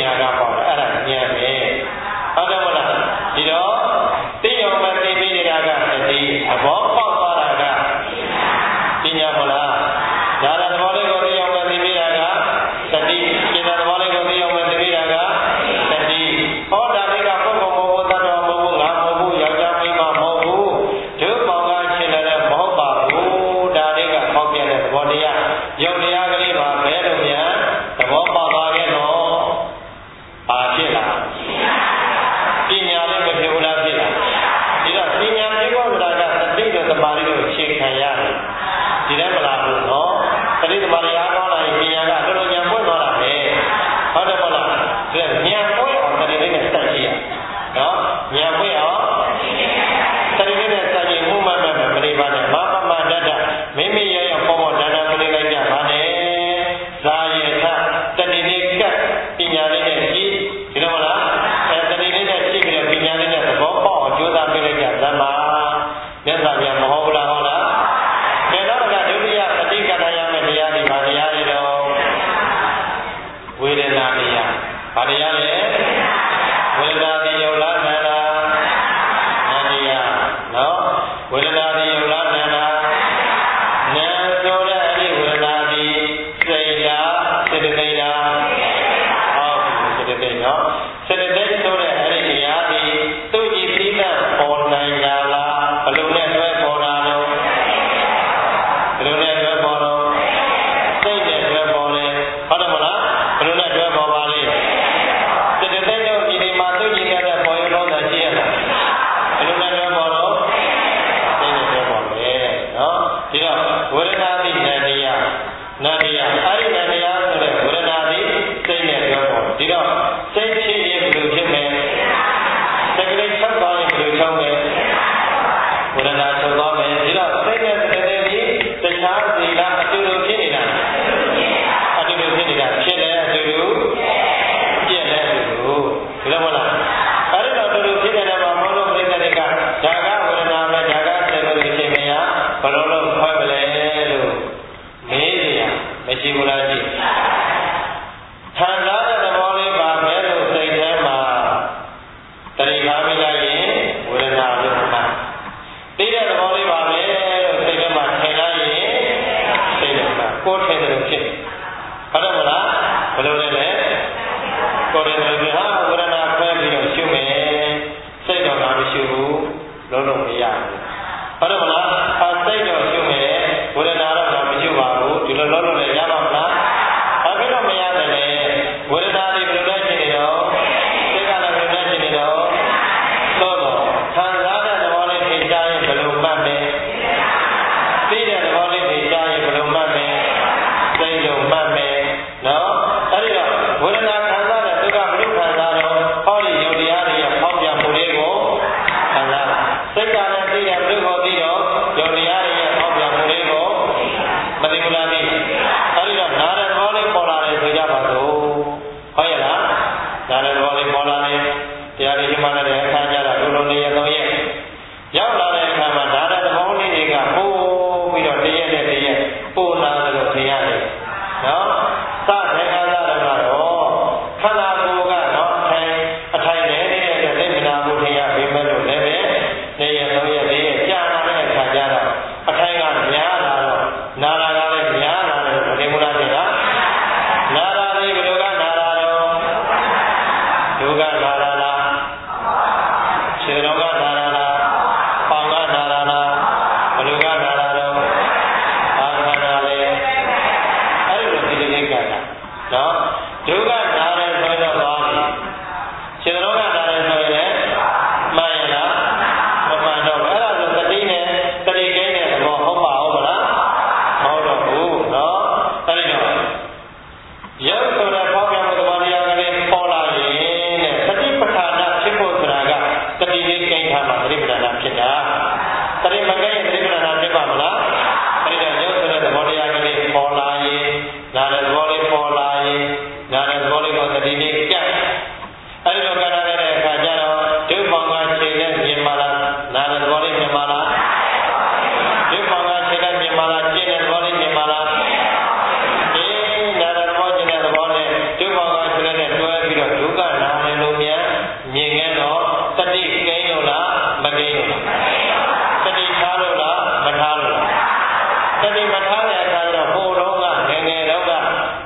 တရားကလေးပါဘယ်လိုများသဘောပေါက်သွားခဲ့တော့ပါဖြစ်လားပညာလေးမဖြစ်ဘူးလားဖြစ်လားဒီတော့ပညာဖြစ်ဖို့ဆိုတာကသတိတို့သမာဓိတို့အခြေခံရတယ်ဒီထဲမလားဘူးနော်သတိသမာဓိအားကောင်းလာရင်ပညာကတော်တော်ဉာဏ်ပွင့်သွားတာပဲဟုတ်တယ်မလားဒါဉာဏ်ပွင့်အောင်သတိလေးနဲ့စက်ကြည့်ရနော်ဉာဏ်ပွင့်အောင်သတိလေးနဲ့စက်ကြည့်မှုမှန်မှန်မနေပါနဲ့မမမတတ်တမိမိရရပေါ်ပေါ်တန်တန်ကလေးလိုက်ကြပါနဲ့ဇာယေထတတိလေးကပညာလေးနဲ့ကြည့်ဒီလိုမလားအဲတတိလေးနဲ့ကြည့်ပြီးတော့ပညာလေးနဲ့သဘောပေါက်အောင်ကြိုးစားပေးလိုက်ကြသမ်းပါမြတ်စွာဘုရားမဟုတ်ဘူးလားဟုတ်လားဒါတော့ကဒုတိယပฏิကတရမယ်တရားဒီပါတရားတွေတော့ဝေဒနာတရားဘာတရားလဲဝေဒနာတိယုလားနန္ဒာနန္တရားနော်ဝေဒနာတိယုလားနန္ဒာနံဆိုတဲ့အဲ့ဒီဝေဒနာတိစိတ်လားစေတသိက်လားဟုတ်စေတသိက်နော်စေတသိက်ဆိုတဲ့အဲ့ဒီတရားဒီသူ့ကြည့်ပြီးတဲ့ပေါ်နိုင်တာလားဘယ်လိုနဲ့တွဲပေါ်တာလဲဘယ်လိုနဲ့တွဲပေါ်တော့စိတ်နဲ့တွဲပေါ်တယ်ဟုတ်တယ်မလားဘယ်လိုနဲ့တွဲပေါ်ပါလဲစေတသိက်တို့ဒီမှာသူ့ကြည့်တဲ့ပေါ်ရုံတော့ရှိရလားဘယ်လိုနဲ့တွဲပေါ်တော့စိတ်နဲ့တွဲပေါ်တယ်နော်ဒီတော့ဝေဒနာတိနန္တရားနန္တရားအဲ့ဒီနန္တရားဆိုတဲ့ဝေဒနာတိစိတ်နဲ့တွဲပေါ်ဒီတော့စိတ်ဖြစ်ရင်ဘယ်လိုဖြစ်မလဲစိတ်ကလေးဆက်သွားရင်ဘယ်လိုချုပ်မလဲဝေဒနာချုပ်သွားမယ်ဒီတော့စိတ်နဲ့စိတ်နဲ့ဒီတရားစီလားအတူတူဖြစ်နေတာအတူတူဖြစ်နေတာဖြစ်တယ်အတူတူပြည့်တယ်အတူတူဒီလိုမလားအဲ့ဒီတော့အတူတူဖြစ်နေတဲ့မှာမဟုတ်လို့ပြိတ္တတွေကဒါကဝေဒနာပဲဒါကစိတ်လို့ဖြစ်နေရဘယ်လိုလုပ်ခွဲမလဲလို့မေးကြရမရှိဘူးလားရှိခံစားတဲ့သဘောလေးပါပဲလို့စိတ်ထဲမှာတရိကာမိလိုက်ရင်ဝေဒနာလို့မှတ်သိတဲ့သဘောလေးပါပဲလို့စိတ်ထဲမှာထင်လိုက်ရင်စိတ်ထဲမှာကိုယ်ထင်တယ်လို့ဖြစ်ဟုတ်တယ်မလားဘယ်လိုလဲလဲကိုယ်ထင်တယ်လို့ဟာဝေဒနာခွဲပြီးတော့ရှုမယ်စိတ်တော့မရှိဘူးလုံးလုံးမရဘူးဟုတ်တယ်မလားအစိတ်တော့ရှုမယ်ဝေဒနာတော့မရှိပါဘူးဒီလိုလုံးလုံးလည်းရပါမလားဘာဖြစ်လို့မရတယ်လဲဝေဒနာတွေဘယ်လိုလဲဖြစ်နေတော့စိတ်ကလည်းဘယ်လိုလဲဖြစ်နေတော့သို့တော့ခံစားတဲ့သဘောလေးထင်ရှားရင်ဘယ်လိုမှတ်မလဲသိတဲ့သဘောလေးထင်ရှားရင်ဘယ်လိုမှတ်မလဲစိတ်လုံးမှတ်မယ်နော်အဲ့ဒီတော့ဝေဒနာခံစားတဲ့ဒုက္ခဘယ်လိုခံစားတော့ဟောဒီယုတ်တရားတွေရဲ့ပေါက်ပြမှုလေးကိုခံစားတာစိတ်ကလည်းသိတဲ့ဘယ်လိုကိုသိတော့ယုတ်တရားတွေရဲ့ပေါက်ပြမှုလေးကိုမသိဘူးလားသိအဲ့ဒီတော့နားတဲ့သဘောလေးပေါ်လာတယ်ဆိုကြပါစို့ဟုတ်ရဲ့လားနားတဲ့သဘောလေးပေါ်လာတယ်တရားတွေမှလည်းအခါကြတာလုံးလုံးလေးရသုံးရက်ရောက်လာတဲ့အခါမှာနားတဲ့သဘောလေးတွေကပို့ပြီးတော့တရက်နဲ့တရက်ပို့လာတယ်လို့ထင်ရတယ်နော်စတဲ့ခါလာတော့ခန္ဓာကိုယ်ကတော့အထိုင်အထိုင်နေနေတဲ့အတွက်သိမနာမှုထင်ရပေမဲ့လို့လည်းပဲနေရသုံးရက်လေးရက်ကြာလာတဲ့အခါကျတော့အထိုင်ကများလာတော့နာလာကလည်းများလာတယ်မသိဘူးလားသိလားနာလာလေးဘယ်လိုကနာလာတော့ဒုက္ခနာလာလားခြေတော်ကနာလာလားပေါင်ကနာလာလားဘယ်လိုကနာလာတော့အာခန္ဓာလေအဲ့ဒီလိုဒီလိုလေးကတာနော်ဒုက္ခနာတယ်ဆိုတော့သွားပြီခြေတော်ကနာတယ်ဆိုရင်လည်းမှန်ရလားမမှန်တော့အဲ့ဒါဆိုတတိနဲ့တတိကိန်းနဲ့သဘောဟုတ်ပါဟုတ်မလားဟုတ်တော့ဘူးနော်အဲ့ဒီတော့ရုပ်ဆိုတဲ့ပေါက်ပြမှုသဘောတရားကလေးပေါ်လာရင်တဲ့တတိပဋ္ဌာန်ဖြစ်ဖို့ဆိုတာကတတိလေးကိန်းထားမှာတတိပဋ္ဌာန်ဖြစ်တာတတိမကိန်းတတိပဋ္ဌာန်ဖြစ်ပါမလားအဲ့ဒီတော့ရုပ်ဆိုတဲ့သဘောတရားကလေးပေါ်လာရင်နာတဲ့သဘောလေးပေါ်လာရင်နာတဲ့သဘောလေးကိုတတိလေးကြက်အဲ့ဒီတော့ကနာတဲ့အခါကျတော့ဒုပေါင်းကခြေနဲ့မြင်ပါလားနာတဲ့သဘောလေးမြင်ပါလားဒုပေါင်းကခြေနဲ့မြင်ပါလားခြေနဲ့သဘောလေးမြင်ပါလားဒီနာတဲ့သဘောခြေနဲ့သဘောနဲ့ဒုပေါင်းကခြေနဲ့တွဲပြီးတော့ဒုက္ခနာတယ်လို့မြန်မြင်ခဲ့တော့တတိကိန်းလို့လားမကိန်းလို့လားတတိထားလို့လားမထားလို့လားတတိမထားတဲ့အခါကျတော့ဟိုတော့ကငယ်ငယ်တော့က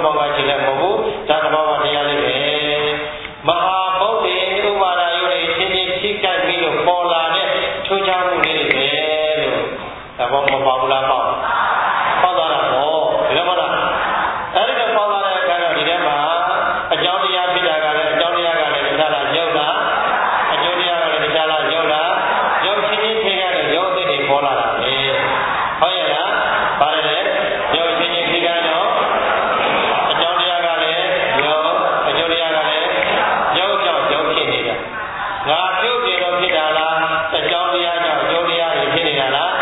မောကချင်လည်းမဟုတ်ဘူးဒါသဘောဝတရားလေးပဲမဟာဗုဒ္ဓေဥပါဒယုတွေချင်းချင်းထိကပ်ပြီးလို့ပေါ်လာတဲ့ထူးခြားမှုလေးတွေပဲလို့သဘောမပေါဘူးလားပေါ့ပေါသွားတာပေါ့ဒီလိုမလားအဲ့ဒီတော့ပေါသွားတဲ့အခါတော့ဒီထဲမှာအကြောင်းတရားဖြစ်တာကလည်းအကြောင်းတရားကလည်းတရားလားရုပ်လားအကျိုးတရားကလည်းတရားလားရုပ်လားရုပ်ချင်းချင်းထိကပ်တဲ့ရုပ်အသစ်တွေပေါ်လာတာပဲဟုတ်ရဲ့လားပါတယ်လေရုပ်ချင်းချင်းထိကပ်တော့အကြောင်းတရားကလည်းရုပ်အကျိုးတရားကလည်းရုပ်ကြောင့်ရုပ်ဖြစ်နေတာငါပြုတ်ပြေတော့ဖြစ်တာလားအကြောင်းတရားကြောင့်အကျိုးတရားတွေဖြစ်နေတာလား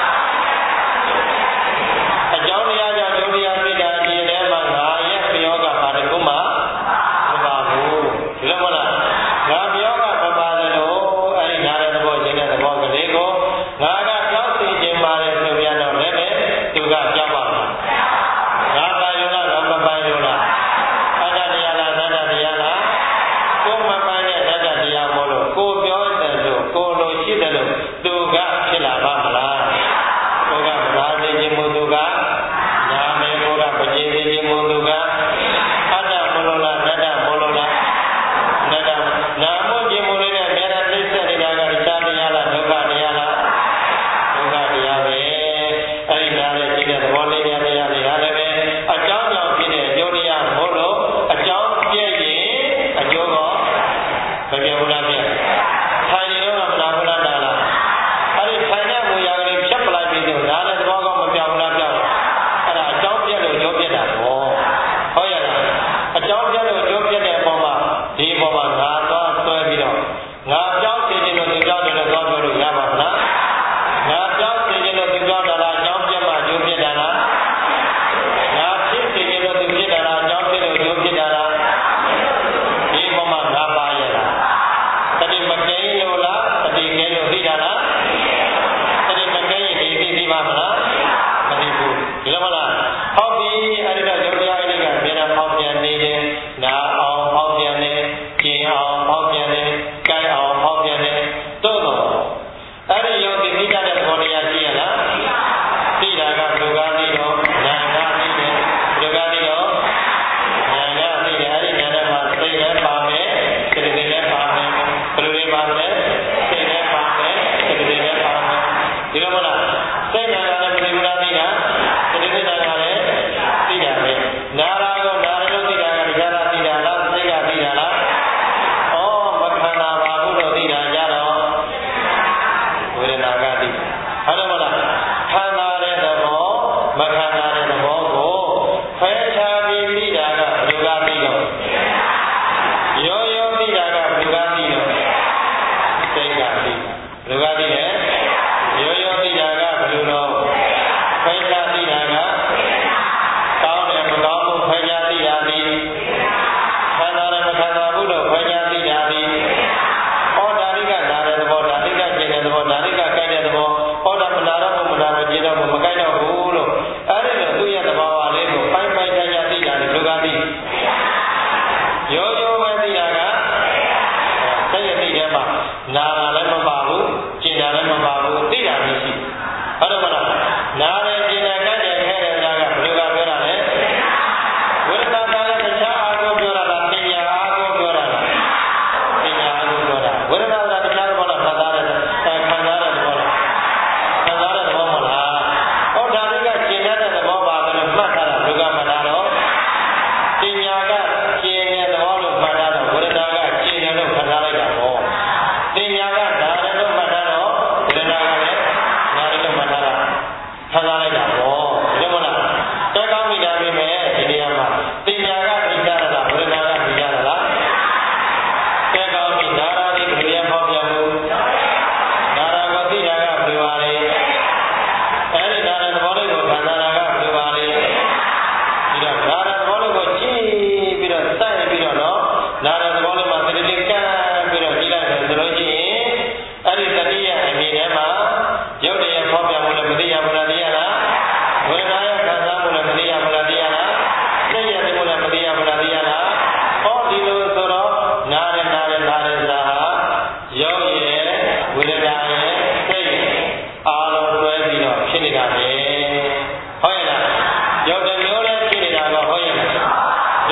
အကြောင်းတရားကြောင့်အကျိုးတရားဖြစ်တာဒီထဲမှာငါရဲ့ပြောကဘာတကူမှမပါဘူးဒီလိုမလားငါပြောကမပါတယ်လို့အဲ့ဒီနားတဲ့သဘောရှင်းတဲ့သဘောကလေးကိုငါကကြောက်သိခြင်းပါတယ်ဆိုပြန်တော့လည်းပဲသူကကြောက်ပါမှာငါပါရုံလားငါမပါရုံလားအတ္တတရားလားသတ္တတရားလားကိုမပိုင်တဲ့သတ္တတရားမို့လို့ကိုပြောတယ်လို့ကိုလိုရှိတယ်လို့သူကဖြစ်လာပါမလားကိုကမလားသိခြင်းမို့သူကနာမေကိုကပကြေသိခြင်းမို့သူကအတ္တမလို့လားသတ္တမလို့လားသတ္တနာမို့ခြင်းမို့လေးနဲ့အများအားသိစက်နေတာကတရားတရားလားဒုက္ခတရားလားဒုက္ခတရားပဲအဲ့ဒီနားနဲ့ရှိတဲ့သဘောလေးများတရားတွေဟာလည်းပဲအကြောင်းကြောင့်ဖြစ်တဲ့အကျိုးတရားမို့လို့အကြောင်းပြည့်ရင်အကျိုးတော့မပြတ်ဘူးလားပြည့်ထိုင်နေတော့မလားဘူးလားနားလားအဲ့ဒီထိုင်တဲ့မူရာကလေးဖြတ်ပလိုက်ပြီးတော့နားတဲ့သဘောကမပြောင်းဘူးလားပြောင်းအဲ့ဒါအကြောင်းပြည့်လို့အကျိုးပြည့်တာပေါ့ဟုတ်ရဲ့လားအကြောင်းပြည့်လို့အကျိုးပြည့်တဲ့အပေါ်မှာဒီအပေါ်မှာငါသွားဆွဲပြီးတော့ငါပြောင်းသိခြင်းလို့ဒီကြောင့်လည်းသွားပြောလို့ရပါမလားငါပြောင်းသိခြင်းလို့ဒီကြောင့်တာလားအကြောင်းပြည့်မှအကျိုးပြည့်တာလားငါဖြစ်သိခြင်းလို့ဒီဖြစ်တာလားအကြောင်းပြည့်လို့အကျိုးပြည့်တာလားဒီအပေါ်မှာငါပါရဲ့လားတတိမကိန်းလို့လားတတိကိန်းလို့သိတာလားတတိမကိန်းရင်ဒီသိသိပါမလားမသိဘူးဒီလိုမလားဟုတ်ပြီအဲ့ဒီတော့ယုတ်တရားအဲ့ဒီကပြန်တော့ပေါက်ပြန်နေတယ်နာအောင်ပေါက်ပြန်နေကျင်အောင်ပေါက်ပြန်နေကြိုက်အောင်ပေါက်ပြန်နေသို့တော့အဲ့ဒီယုတ်သိသိတဲ့သဘောတရားရှိရလားသိတာကလူကားသိတော့နာကသိတယ်လူကားသိတော့နာကသိတယ်အဲ့ဒီနာနဲ့မှာစိတ်လည်းပါမယ်စိတ်လည်းပါမယ်ဘယ်လိုလဲပါလဲစိတ်လည်းပါမယ်စိတ်လည်းပါမယ်ဒီလိုမလားစိတ်နာကလည်းပြိပရာသိတာစိတ်လည်းနာကလည်းသိတာပဲနာရာကိုနာရလို့သိတာကတရားလားသိတာလားစိတ်ကသိတာလားဩမခန္ဓာပါဘူးလို့သိတာကြတော့ဝေဒနာကသိဟုတ်တယ်မလားခန္ဓာတဲ့သဘောမခန္ဓာတဲ့သဘောကိုဖယ်ရှားပြီးသိတာကဘယ်လိုကသိတော့ရောရောသိတာကဘယ်လိုကသိတော့စိတ်ကသိဘယ်လိုကသိလဲရောရောသိတာကဘယ်လိုတော့ဖယ်ရှားသိတာကကောင်းတယ်မကောင်းဘူးဖယ်ရှားသိတာဒီခန္ဓာနဲ့မခန္ဓာဘူးလို့ဖယ်ရှားသိတာဒီဩဒါရိကနာတဲ့သဘောဒါရိကကျင်တဲ့သဘောဒါရိကကြိုက်တဲ့သဘောဩဒါမနာတော့ဘူးမနာတော့ကျင်တော့ဘူးမကြိုက်တော့ဘူးလို့အဲ့ဒီလိုသူ့ရဲ့သဘာဝလေးကိုပိုင်ပိုင်ခြားခြားသိတာဒီလူကသိရောရောပဲသိတာကစိတ်ရသိထဲမှာနာတာလည်းမပါဘူးကျင်တာလည်းမပါဘူးသိတာမရှိဟုတ်တယ်မလားနာတယ်ကျင်တယ်ကြိုက်တယ်ခဲတယ်ဒါကဘယ်လိုကပြောတာလဲဝိရဒတာလည်းတခြားအားကိုပြောတာလားပညာအားကိုပြောတာလားပညာအားကိုပြောတာဝိရဒတာတခြားဘောလားခံစားတယ်ခံစားတယ်ဘောလားခံစားတဲ့သဘောမလားဟောဒါတွေကကျင်တဲ့သဘောပါပဲလို့မှတ်ထားတာဘယ်ကမှတ်ထားတော့ပညာကကျင်တဲ့သဘောလို့မှတ်ထားတော့ဝိရဒကကျင်တယ်လို့ခံစားလိုက်တာပေါ့ပညာကဒါတယ်လို့မှတ်ထားတော့ဝိရဒကလည်းဒါတယ်လို့မှတ်ထားတာခံစားလိုက်တာပေါ့ဒီလိုမလားတက်ကောင်းမိတာပဲမဲ့ဒီနေရာမှာပညာကသိကြတာလားဝိရဒကသိကြတာလားတက်ကောင်းမိဒါရာဒီခရီးဖောက်ပြန်မှုဒါရာကိုသိတာကဘယ်ပါလဲအဲ့ဒီဒါရာသဘောလေးကိုခံစားတာကဘယ်ပါလဲဒီတော့ဒါရာသဘောလေးကိုကြည့်ပြီးတော့စိုက်ပြီးတော့နော်ဒါရာသဘောလေးမှာတတိလေးကပ်ပြီးတော့ကြည့်လိုက်တယ်ဆိုလို့ရှိရင်အဲ့ဒီတတိယအနေနဲ့မှာရုပ်တရားဖောက်ပြန်မှုလည်းမသိရဘူးလားသိရလားဝေဒနာရဲ့ခံစားမှုလည်းမသိရဘူးလားသိရလားစိတ်ရမှုလည်းမသိရဘူးလားသိရလားဟောဒီလိုဆိုတော့နားရနားရနားရစာဟာရုပ်ရဲ့ဝေဒနာရဲ့စိတ်ရဲ့အားလုံးတွဲပြီးတော့ဖြစ်နေတာပဲဟုတ်ရဲ့လားရုပ်တစ်မျိုးလည်းဖြစ်နေတာတော့ဟုတ်ရဲ့လား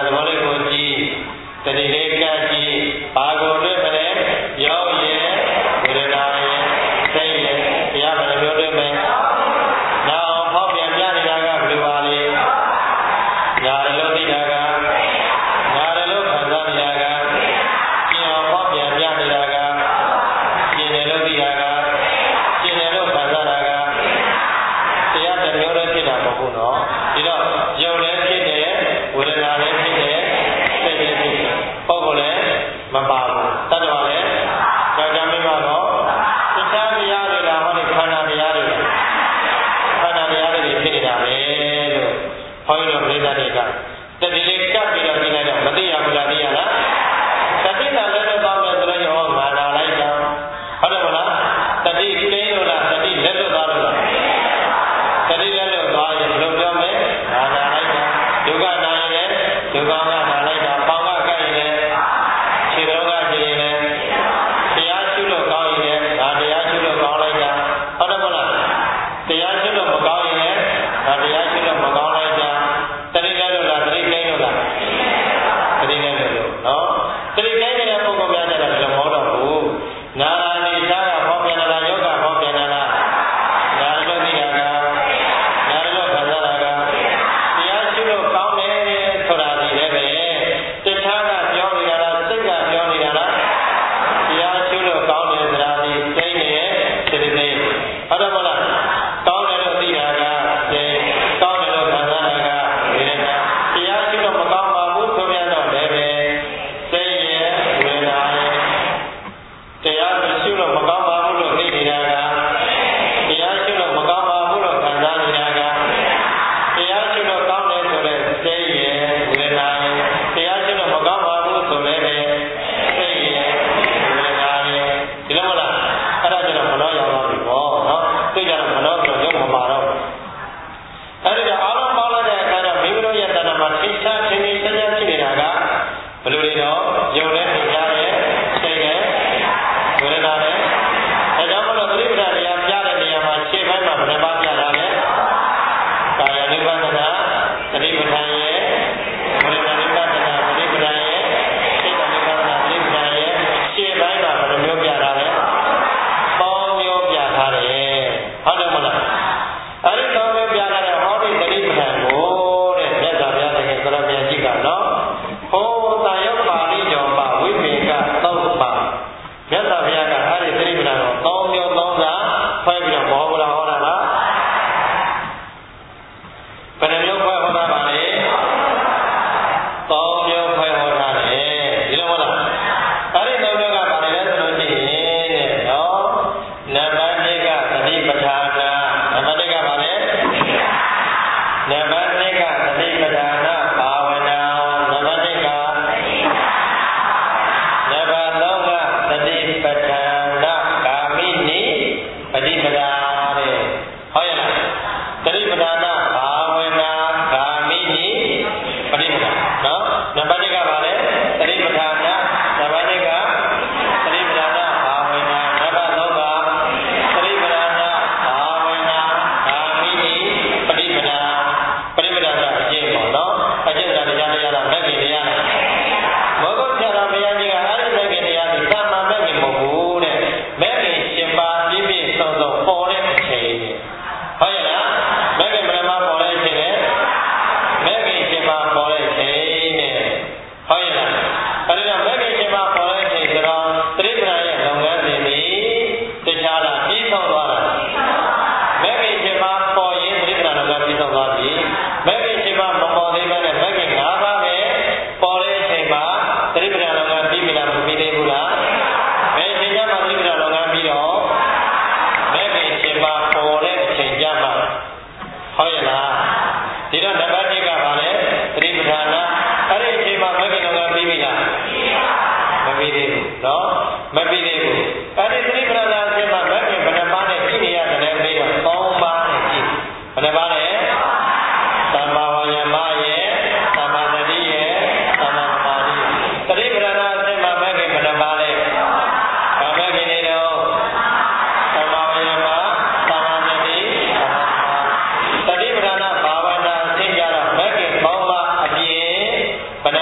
သဘောလေးကိုကြည့်တတိလေးကကြည့်ဘာကိုတွေ့မလဲရောက်ရဲ့ဝေဒနာရဲ့စိတ်ရဲ့တရားဘယ်လိုပြောတွေ့မလဲနောက်ဟောပြန်ပြနေတာကဘယ်လိုပါလဲညာရလို့သိတာကညာရလို့ခံစားနေတာကကျင်အောင်ဟောပြန်ပြနေတာကကျင်တယ်လို့သိတာကကျင်တယ်လို့ခံစားတာကတရားတစ်မျိုးတည်းဖြစ်တာမဟုတ်ဘူးနော်ဒီတော့ယုံလည်းဖြစ်တယ်ဝေဒနာလည်းဖြစ်တယ်စိတ်လည်းဖြစ်တယ်ပုဂ္ဂိုလ်လည်းမပါဘူးတတ္တဝါလည်းကြောက်ကြမိပါတော့တခြားတရားတွေကဟောဒီခန္ဓာတရားတွေခန္ဓာတရားတွေဖြစ်နေတာပဲလို့ဟောရတော့ပြိဿတွေကတတိလေးကပ်ပြီးတော့ပြလိုက်တော့မသိရဘူးလားသိရလားတတိကလည်းတော့တောင်းမယ်ဆိုတော့ရောငါလာလိုက်တော့ဟုတ်တယ်မလားတတိကိန်းလို့လားတတိလက်လွတ်သွားလို့လားတတိလက်လွတ်သွားရင်ဘယ်လိုပြောမလဲငါလာလိုက်တော့ဒုက္ခနာရင်လည်းဒုက္ခကနာလိုက်တာပေါင်ကကိုက်ရင်လည်းခြေတော်ကခြေရင်လည်းတရားရှုလို့ကောင်းရင်လည်းငါတရားရှုလို့ကောင်းလိုက်တာဟုတ်တယ်မလားတရားရှုလို့မကောင်းရင်လည်းငါတရားရှုလို့မကောင်းလိုက်တာတတိလက်လွတ်လားတတိကိန်းလို့လားတတိလက်လွတ်လို့နော်တတိကိန်းနေတဲ့ပုဂ္ဂိုလ်များတဲ့ကလည်းမဟုတ်တော့ဘူးနာရာနေသားကဟောပြန်လာယောဂဟောပြန်လာနာရလို့သိတာကနာရလို့ခံစားတာကတရားရှုလို့ကောင်းတယ်ဆိုတာဒီလည်းပဲတခြားကပြောနေတာလားစိတ်ကပြောနေတာလားတရားရှုလို့ကောင်းတယ်ဆိုတာဒီစိတ်နဲ့စိတ်နဲ့ဟုတ်တယ်မလားကောင်းတယ်လို့သိတာကစိတ်ကောင်းတယ်လို့ခံစားတာကဝေဒနာတရားရှုလို့မကောင်းပါဘူးဆိုပြန်တော့လည်းပဲစိတ်ရဲ့ဝေဒနာရဲ့တရားရှုလို့မကောင်းပါဘူးလို့သိနေတာကတရားရှုလို့မကောင်းပါဘူးလို့ခံစားနေတာကတရားရှုလို့ကောင်းတယ်ဆိုတဲ့စိတ်ရဲ့ဝေဒနာရဲ့တရားရှုလို့မကောင်းပါဘူးဆိုလည်းပဲစိတ်ရဲ့ဝေဒနာရဲ့ဒီလိုမလားအဲ့ဒါကျတော့မနှောရောက်တော့ပြီပေါ့နော်သိကြတော့မနှောဆိုရုပ်မပါတော့အဲ့ဒီတော့အာရုံပေါလိုက်တဲ့အခါတော့မိမိတို့ရဲ့တဏ္ဍာမှာသိချခြင်းချင်းချင်းဖြစ်နေတာကဘယ်လိုလဲတော့ယုံနဲ့သိကြရဲ့စိတ်ရဲ့ဝေဒနာနဲ့အဲကြောင့်မလို့သတိပဋ္ဌာန်တရားပြတဲ့နေရာမှာရှေ့ပိုင်းမှာဘယ်နှပါးပြတာလဲကာယ ानु ပါဒနာသတိပဋ္ဌာန်ရဲ့ဝေဒနာ ानु ပါဒနာသတိပဋ္ဌာန်ရဲ့စိတ် ानु ပါဒနာသတိပဋ္ဌာန်ရဲ့ရှေ့ပိုင်းမှာဘယ်နှမျိုးပြတာလဲပေါင်းမျိုးပြထားတယ်ဟုတ်တယ်မလားအဲဒီပေါင်းမျိုးပြထားတဲ့ဟောဒီသတိပဋ္ဌာန်ကိုတဲ့မြတ်စွာဘုရားသခင်ဆိုရမြန်ကြီးကနော်ဟောတာယောပါဠိကျော်ပါဝိပင်ကသောက်ပါမြတ်စွာဘုရားကအဲ့ဒီသတိပဋ္ဌာန်ကိုသုံးမျိုးသုံးစာဖွဲ့ပြီးတော့ဘောဗလာဟောတာလားဘယ်နှမျိုးဖွဲ့ဟောတာပါလဲသုံးမျိုးဖွဲ့ဟောတာလေဒီလိုမဟုတ်လားအဲ့ဒီသုံးမျိုးကဘာလဲဆိုလို့ရှိရင်တဲ့နော်နံပါတ်တစ်ကသတိပဋ္ဌာန်နံပါတ်တစ်ကဘာလဲနံပါတ်တစ်ကသတိပဋ္ဌာန်ဘာဝနာနံပါတ်တစ်ကနံပါတ်သုံးကသတိပဋ္ဌာန်ကာမိနိပฏิပဒါတဲ့ဟုတ်ရဲ့လားသတိပဋ္ဌာန်ဘာဝနာကာမိနိပฏิပဒါနော်နံပါတ်တစ်ကဘာလဲသတိပဋ္ဌာန်နံပါတ်တစ်ကသတိပဋ္ဌာန်ဘာဝနာနံပါတ်သုံးကသတိပဋ္ဌာန်ဘာဝနာကာမိနိပฏิပဒါပฏิပဒါကအကျင့်ပေါ့နော်အကျင့်တရားတရားတရားလားမဂ္ဂင်တရားလားဘောဂုတ်ဆရာဘုရားကြီးကအဲ့ဒီမဂ္ဂင်တရားကိုသမ္မာမဂ္ဂင်မဟုတ်ဘူးတဲ့မဂ္ဂင်ရှင်ပါပြည့်ပြည့်စုံစုံပေါ်တဲ့အချိန်နဲ့ဟုတ်ရဲ့လားမဂ္ဂင်ပရမပေါ်တဲ့အချိန်နဲ့မဂ္ဂင်ရှင်ပါပေါ်တဲ့အချိန်နဲ့ဟုတ်ရဲ့လားအဲ့ဒီတော့မဂ္ဂင်ရှင်ပါပေါ်တဲ့အချိန်ဆိုတော့သတိပဋ္ဌာန်ရဲ့လုပ်ငန်းစဉ်ဒီတခြားလားပြီးဆုံးသွားတာမဂ္ဂင်ရှင်ပါပေါ်ရင်သတိပဋ္ဌာန်လုပ်ငန်းပြီးဆုံးသွားပြီမဂ္ဂင်ရှင်ပါမပေါ်သေးဘဲနဲ့မဂ္ဂင်၅ပါးပဲပေါ်တဲ့အချိန်မှာသတိပဋ္ဌာန်လုပ်ငန်းပြီးပြီလားမပြီးသေးဘူးလားဘယ်အချိန်ကျမှသတိပဋ္ဌာန်လုပ်ငန်းပြီးတော့မဂ္ဂင်ရှင်ပါပေါ်တဲ့အချိန်ကျမှဟုတ်ရဲ့လားဒီတော့နံပါတ်တစ်ကဘာလဲသတိပဋ္ဌာန်အဲ့ဒီအချိန်မှာမဂ္ဂင်လုပ်ငန်းပြီးပြီလားမပြီးသေးဘူးနော်မပြီးသေးဘူးအဲ့ဒီသတိပဋ္ဌာန်အချိန်မှာမဂ္ဂင်ဘယ်နှပါးနဲ့ကြည့်နေရတယ်လဲပြီးတော့သုံးပါးနဲ့ကြည့်ဘယ်နှပါးလဲသမ္မာဝါယာမရဲ့သမ္မာသတိရဲ့သမ္မာသမာဓိသတိပဋ္ဌာန်အချိန်မှာမဂ္ဂင်ဘယ်နှပါးလဲဘာမဂ္ဂင်တွေတော့သမ္မာဝါယာမသမ္မာသတိသမ္မာသတိပဋ္ဌာန်ဘာဝနာအချိန်ကြတော့မဂ္ဂင်ပေါင်းပါအပြင်ဘယ်နှ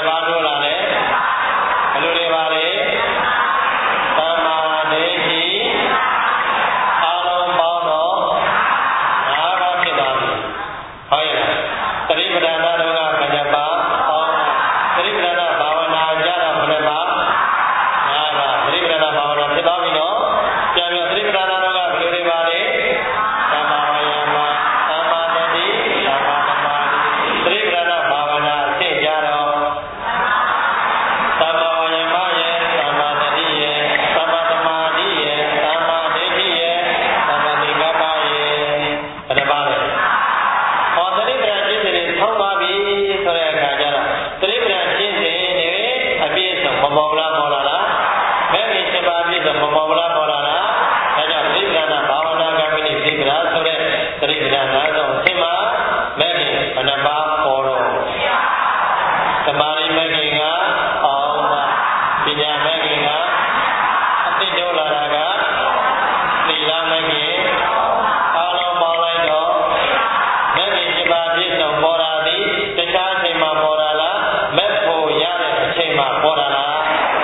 နှစ်ပါးတို့လာလေဘယ်လိုတွေပါလဲသမ္မာဒိဋ္ဌိအာလုံးပေါင်းတော့ငါးပါးဖြစ်သွားပြီဟုတ်ရဲ့လားသတိပဋ္ဌာန်တော့ကဘယ်နှပါးဟောသတိပဋ္ဌာန်ဘာဝနာကြတော့ဘယ်နှပါးငါးပါးသတိပဋ္ဌာန်ဘာဝနာဖြစ်သွားပြီနော်ပြန်ပြန်သတိပဋ္ဌာန်တော့ကဘယ်လိုတွေပါလဲသမ္မာဝါယာမသမ္မာတတိသမ္မာသမာဓိသတိပဋ္ဌာန်ဘာဝနာအဖြစ်ကြတော့သမ္မာဝါယာမရဲ့သမ္မာတတိရဲ့သမ္မာသမာဓိရဲ့သမ္မာဒိဋ္ဌိရဲ့သမ္မာသင်္ကပ္ပရဲ့ဘယ်နှပါလဲဟောသတိပဋ္ဌာန်ရှင်းတယ်ထောက်ပါပြီဆိုတဲ့အခါကျတော့သတိပဋ္ဌာန်ရှင်းတယ်နေအပြည့်စုံမပေါ်လားပေါ်လာလားမဲ့ဒီစပါးပြည့်စုံမပေါ်လားပေါ်လာလားအဲကြောင့်သတိပဋ္ဌာန်ဘာဝနာကမိနိသတိပဋ္ဌာန်ဆိုတဲ့သတိပဋ္ဌာန်သားဆုံးအဖြစ်မှာမဲ့ဒီဘယ်နှပါပေါ်တော့သမာဓိမဲ့ခင်ကအောင်ပါပညာမဲ့ခင်ကအသိတိုးလာတာကသီလမဲ့ခင်အားလုံးပေါင်းလိုက်တော့မဲ့ဒီစပါးပြည့်စုံပေါ်လာသည်တခြားအချိန်မှာပေါ်လာလားမဲ့ဖို့ရတဲ့အချိန်မှာပေါ်လာလား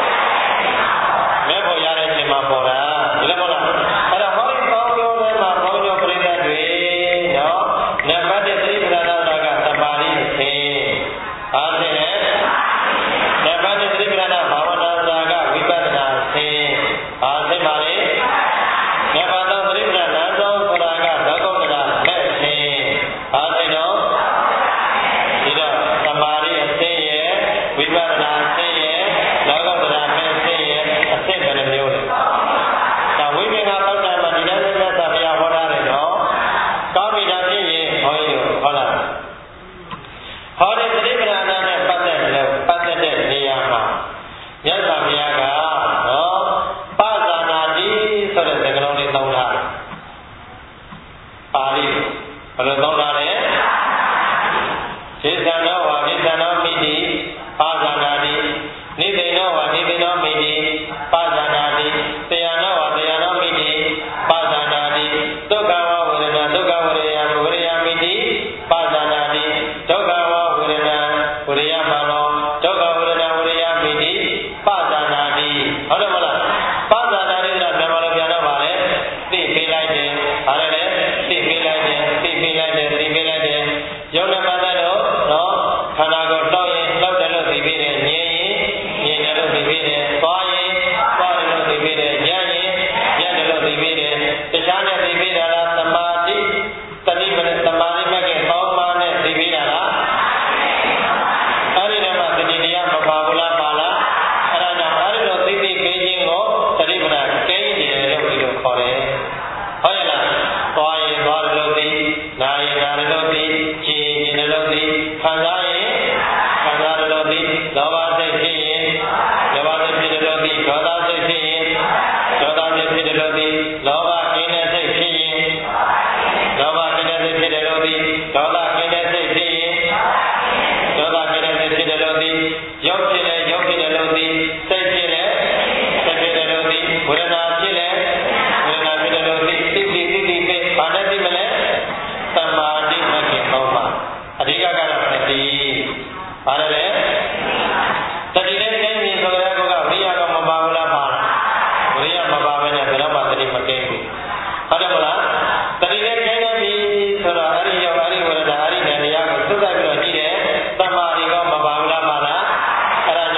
မဲ့ဖို့ရတဲ့အချိန်မှာပေါ်လာဒီလိုပေါ်လာအဲ့တော့ဟောဒီပေါင်းပြောထဲမှာပေါင်းပြောပြိတ္တတွေနော်နံပါတ်တစ်သတိပဋ္ဌာန်သာကသမာဓိအချိန်အားဖြင့်နံပါတ်တစ်သတိပဋ္ဌာန်ဘာဝနာသာကဝိပဿနာအချိန်အားဖြင့်ပါလေနံပါတ်သုံးသတိပဋ္ဌာန်နောက်ဆုံးဆိုတာကသောကုတ္တရာမဲ့အချိန်အားဖြင့်တော့ဒီတော့သမာဓိအချိန်ရဲ့ဝိပဿနာအချိန်ရဲ့သောကုတ္တရာမဲ့အချိန်ရဲ့အဆင့်ဘယ်နှမျိုးလဲဒါဝိပင်္ဂပောက်တာမှာဒီတိုင်းသက်သာဘုရားဟောထားတယ်နော်ကောင်းပြီဒါဖြစ်ရင်ဟောရဟောလားဟောဒီသတိပဋ္ဌာန်နဲ့ပတ်သက်တယ်ပတ်သက်တဲ့နေရာမှာမြတ်စွာဘုရားကနော်ပါဇာနာတိဆိုတဲ့စကားလုံးလေးသုံးထားတယ်ပါဠိဘယ်လိုသုံးထားလဲခြေသံတော်ဝါခြေသံတော်မိတိပါဇာနာတိနိဗ္ဗာန်တော်ဝါနိဗ္ဗာန်တော်မိတိပါဇာနာတိတရားတော်ဝါတရားတော်မိတိပါဇာနာတိဒုက္ခဝဝေဒနာဒုက္ခဝေဒနာဝေဒနာမိတိပါဇာနာတိဒုက္ခဝဝေဒနာဝေဒနာပါလောဒုက္ခဝေဒနာဝေဒနာမိတိပါဇာနာတိဟုတ်တယ်မလားပါဇာနာတိကမြန်မာလိုပြန်တော့ပါလေသိပေးလိုက်တယ်ဗါလဲလေသိပေးလိုက်တယ်သိပေးလိုက်တယ်သိပေးလိုက်တယ်ယုံနာမသက်တော့နော်ခန္ဓာကိုယ်တော့ရင်တော့တယ်လို့သိပေးတယ်ငြင်းရင်ငြင်းတယ်လို့သိပေးတယ်သွားရင်သွားတယ်လို့သိပေးတယ်ညံ့ရင်ညံ့တယ်လို့သိပေးတယ်တခြားနဲ့သိပေးတာလားသမာဓိတတိပသမာဓိမဲ့ခင်ပေါင်းမှနဲ့သိပေးတာလားအဲ့ဒီထဲမှာတတိတရားမပါဘူးလားပါလားအဲ့ဒါကြောင့်အဲ့ဒီလိုသိသိပေးခြင်းကိုတတိပဒကဲနေတယ်လို့ဒီလိုခေါ်တယ်ဟုတ်ရဲ့လားသွားရင်သွားတယ်လို့သိနာရင်နာတယ်လို့သိကြည်ရင်ကြည်တယ်လို့သိခံစားရင်ခံစားတယ်လို့သိလောဘစိတ်ဖြစ်ရင်လောဘစိတ်ဖြစ်တယ်လို့သိဒေါသစိတ်ဖြစ်ရင်ဒေါသစိတ်ဖြစ်တယ်လို့သိလောဘကင်းတဲ့စိတ်ဖြစ်ရင်လောဘကင်းတဲ့စိတ်ဖြစ်တယ်လို့သိဒေါသကင်းတဲ့စိတ်ဖြစ်ရင်ဒေါသကင်းတဲ့စိတ်ဖြစ်တယ်လို့သိရုပ်ဖြစ်တယ်ရုပ်ဖြစ်တယ်လို့သိစိတ်ဖြစ်တယ်စိတ်ဖြစ်တယ်လို့သိဝေဒနာဖြစ်တယ်ဝေဒနာဖြစ်တယ်လို့သိသိသိသိသိသိဘာနဲ့သိမလဲသမာဓိမဲ့ခင်ပေါင်းပါအဓိကကတော့တတိဘာလဲလဲတတိနဲ့ကိန်းပြီဆိုတဲ့ကောကဝိရိယကမပါဘူးလားပါလားဝိရိယမပါဘဲနဲ့ဘယ်တော့မှတတိမကိန်းဘူးဟုတ်တယ်မလားတတိနဲ့ကိန်းနေပြီဆိုတော့အဲ့ဒီရောက်အဲ့ဒီဝရဒအဲ့ဒီနေရာကိုသုတ်ဆိုင်ပြီးတော့ကြည့်တယ်သမာဓိကမပါဘူးလားပါလားအဲ့ဒါ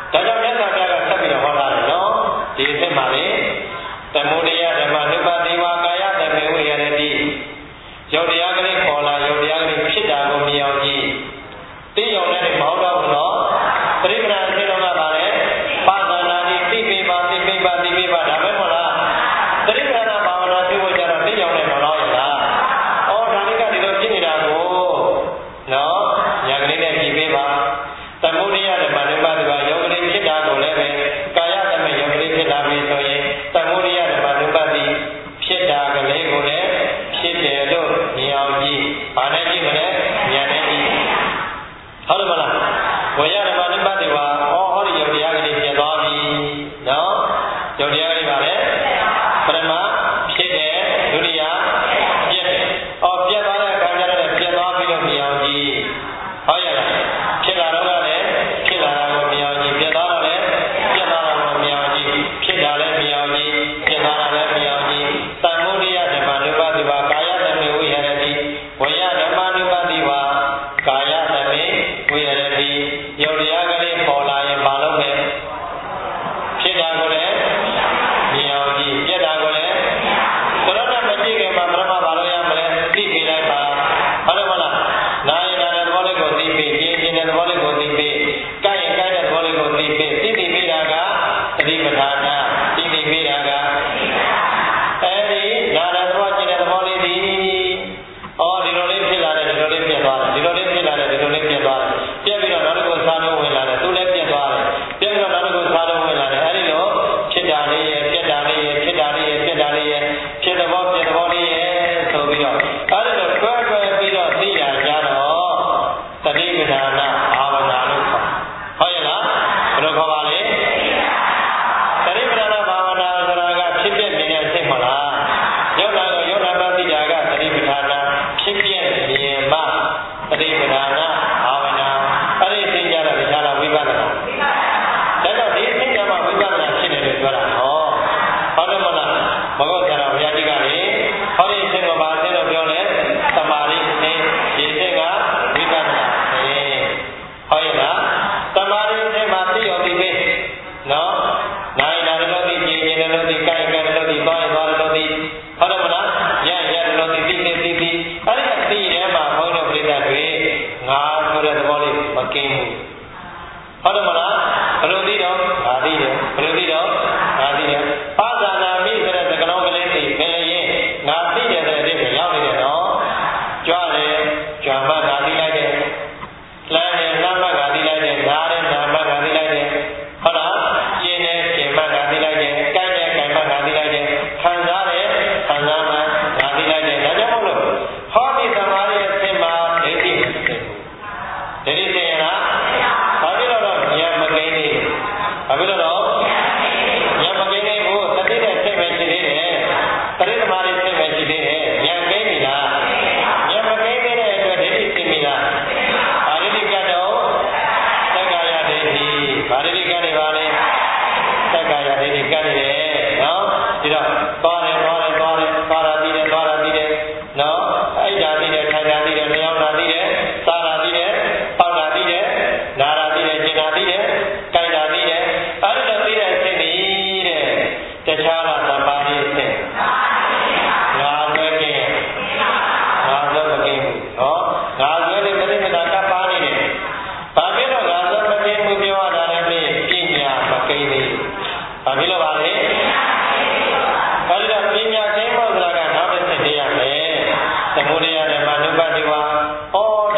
ဒါကြောင့်မြတ်စွာဘုရားကဆက်ပြီးတော့ဟောတာနော်ဒီအစ်မှာလေသမုဒယဓမ္မနုပါတိဝါကာယသမေဝိရတိယုတ်တရားကလေးခေါ်လာယုတ်တရားကလေးဖြစ်တာကိုမြင်အောင်ကြည့်သိရုံနဲ့မဟုတ်တော့ဘူးနော်ပရိက္ခဏအဖြစ်တော့ကပါလေပါဒနာတိသိပိပါသိပိပါသိပိပါဒါပဲမဟုတ်လားပရိက္ခဏဘာဝနာပြုဖို့ကြတော့သိရုံနဲ့မလို့ရလားအော်ဒါလေးကဒီလိုဖြစ်နေတာကိုနော်ညာကလေးနဲ့ကြည့်ပေးပါသမုဒယဓမ္မနုပါတိဝါယုတ်ကလေးဖြစ်တာကိုလည်းပဲကာယသမေယုတ်ကလေးဖြစ်လာပြီဆိုရင်သမုဒယဓမ္မနုပါတိဖြစ်တာကလေးကိုလည်းဖြစ်တယ်လို့မြင်အောင်ကြည့်ဘာနဲ့ကြည့်မလဲဉာဏ်နဲ့ကြည့်ဟုတ်တယ်မလားဝေယဓမ္မနုပါတိဝါဟောဟောဒီယုတ်တရားကလေးဖြစ်သွားပြီနော်ယုတ်တရားကလေးပါလေပထမဖြစ်တယ်ဒုတိယပြည့်တယ်အော်ပြည့်သွားတဲ့အခါကျတော့ပြည့်သွားပြီးတော့မြင်အောင်ကြည့်ဟုတ်ရဲ့လားဖြစ်လာတော့လည်းဖြစ်လာတာကိုမြင်အောင်ကြည့်ပြည့်သွားတော့လည်းပြည့်သွားတာကိုမြင်အောင်ကြည့်ဖြစ်တာလည်းမြင်အောင်ကြည့်ပြည့်သွားတာလည်းမြင်အောင်ကြည့်သမုဒယဓမ္မနုပါတိဝါကာယသမေဝိဟရတိဝေယဓမ္မနုပါတိဝါကာယသမေဝိဟရတိယုတ်တရားကလေးပေါ်လာရင်မလုပ်နဲ့ဖြစ်တာကိုလည်းမြင်အောင်ကြည့်ပြည့်တာကိုလည်းဘုရားနဲ့မကြည့်ခင်မှာပရမဘာလို့ရမလဲသိပြီးလိုက်ပါဟုတ်တယ်မလားနာယနာတဲ့သဘောလေးကိုသိပြီးပြင်းပြင်းတဲ့သဘောလေးကိုသိပြီးကြိုက်ရင်ကြိုက်တဲ့သဘောလေးကိုသိပြီးသိပြီးပြီးတာကသတိပဋ္ဌာန်သိပြီးပြီးတာကအဲဒီနာတဲ့သဘောကျင်တဲ့သဘောလေးဒီအော်ဒီလိုလေးဖြစ်လာတယ်ဒီလိုလေးပြတ်သွားတယ်ဒီလိုလေးဖြစ်လာတယ်ဒီလိုလေးပြတ်သွားတယ်ပြတ်ပြီးတော့နောက်တစ်ခုစားလို့ဝင်လာတယ်သူလည်းပြတ်သွားတယ်ပြတ်ပြီးတော့နောက်တစ်ခုစားလို့ဝင်လာတယ်အဲဒီလိုဖြစ်တာလေးရဲ့ပြတ်တာလေးရဲ့ဖြစ်တာလေးရဲ့ပြတ်တာလေးရဲ့ဖြစ်တဲ့ဘောပြတ်တဲ့ဘောလေးရဲ့ဆိုပြီးတော့အဲဒီလိုတွဲတွဲပြီးတော့သိရကြတော့သတိပဋ္ဌာန်ဘာဝနာလို့ခေါ်ဟုတ်ရဲ့လားဘယ်လိုခေါ်ပါလဲသတိပဋ္ဌာန်ဘာဝနာဆိုတာကဖြစ်ပြနေတဲ့အစိတ်မလားယောဂတော့ယောဂပတိတာကသတိပဋ္ဌာန်ဖြစ်ပြမြင်မှသတိပဋ္ဌာန်ဘာဝနာအဲ့ဒီသိကြတော့ဒါကဝိပဿနာဒါကြောင့်ဒီသိကြမှာဝိပဿနာဖြစ်တယ်လို့ပြောတာဟောဟုတ်တယ်မလားဘဂဝါဆရာဘုရားကြီးကလေဟောဒီအသိကိုဘာသိလို့ပြောလဲသမာဓိသိဒီသိကဝိပဿနာသိဟုတ်ရဲ့လားသမာဓိသိမှာသိရောသိပြီနော်နိုင်နာလို့သိကြည်ကြည်လို့သိကြိုက်ကြလို့သိသွားရင်သွားလို့သိဟုတ်တယ်မလားရရလို့သိသိသိသိသိအဲ့ဒီအသိထဲမှာဘုန်းတော်ပြိဿတွေငါဆိုတဲ့သဘောလေးမကင်းဘူးဟုတ်တယ်မလားဘယ်လိုသိတော့ငါသိတယ်ဘယ်လိုသိတော့ငါသိတယ်ပါဇာနာမိဆိုတဲ့သကလုံးကလေးသိဘယ်ရင်ငါသိတယ်ဆိုတဲ့အဓိပ္ပာယ်ရောက်နေတယ်နော်ကြွတယ်ကြွမှငါသိလိုက်တယ်လမ်းတယ်လမ်းမှငါသိလိုက်တယ်ဓာတ်တယ်ဓာတ်မှငါသိလိုက်တယ်ဟုတ်လားကျင်တယ်ကျင်မှငါသိလိုက်တယ်ကြိုက်တယ်ကြိုက်မှငါသိလိုက်တယ်ခံစားတယ်ခံစားမှငါသိလိုက်တယ်ဒါကြောင့်မို့လို့ဟောဒီသမာဓိရဲ့အဖြစ်မှာဒိဋ္ဌိမရှိဘူးဒိဋ္ဌိသိရင်လားဘာဖြစ်လို့တော့ဉာဏ်မကိန်းနေဘာဖြစ်လို့တော့ဉာဏ်မကိန်းနေဘူးသတိနဲ့စိတ်ပဲရှိသေးတယ်ပရိသမာဓိစိတ်ပဲရှိသေးတယ်ဉာဏ်ကိန်းနေလားဉာဏ်မကိန်းနေတဲ့အတွက်ဒိဋ္ဌိသိပြီလားဘာဒိဋ္ဌိကတော့သက္ကာယဒိဋ္ဌိဘာဒိဋ္ဌိကနေပါလဲသက္ကာယဒိဋ္ဌိကနေတယ်နော်ဒီတော့သွားတယ်သွားတယ်သွားတယ်သွားတာပြီးတယ်သွားတာပြီးတယ်နော်အိတ်တာပြီးတယ်ထိုင်တာပြီးတယ်လျောင်းတာပြီးတယ်စားတာပြီးတယ်ပေါက်တာပြီးတယ်နာတာပြီးတယ်ကျင်တာပြီးတယ်ကြိုက်တာပြီးတယ်အဲ့လိုပြီးတဲ့အချိန်ကြီးတဲ့တခြားလားသမာဓိအချိန်ငါဆွဲခြင်းငါဆွဲမကင်းဘူးနော်ငါဆွဲတဲ့ပရိမတာကပ်ပါနေတယ်ဘာဖြစ်လို့ငါဆွဲမကင်းဘူးပြောရတာလဲပြညာမကိန်းသေးဘာဖြစ်လို့ပါလဲအဲ့ဒါပညာကိန်းဖို့ဆိုတာကနောက်တစ်ချက်တည်းရမယ်သမုဒယဓမ္မနုပါတိဝါဩ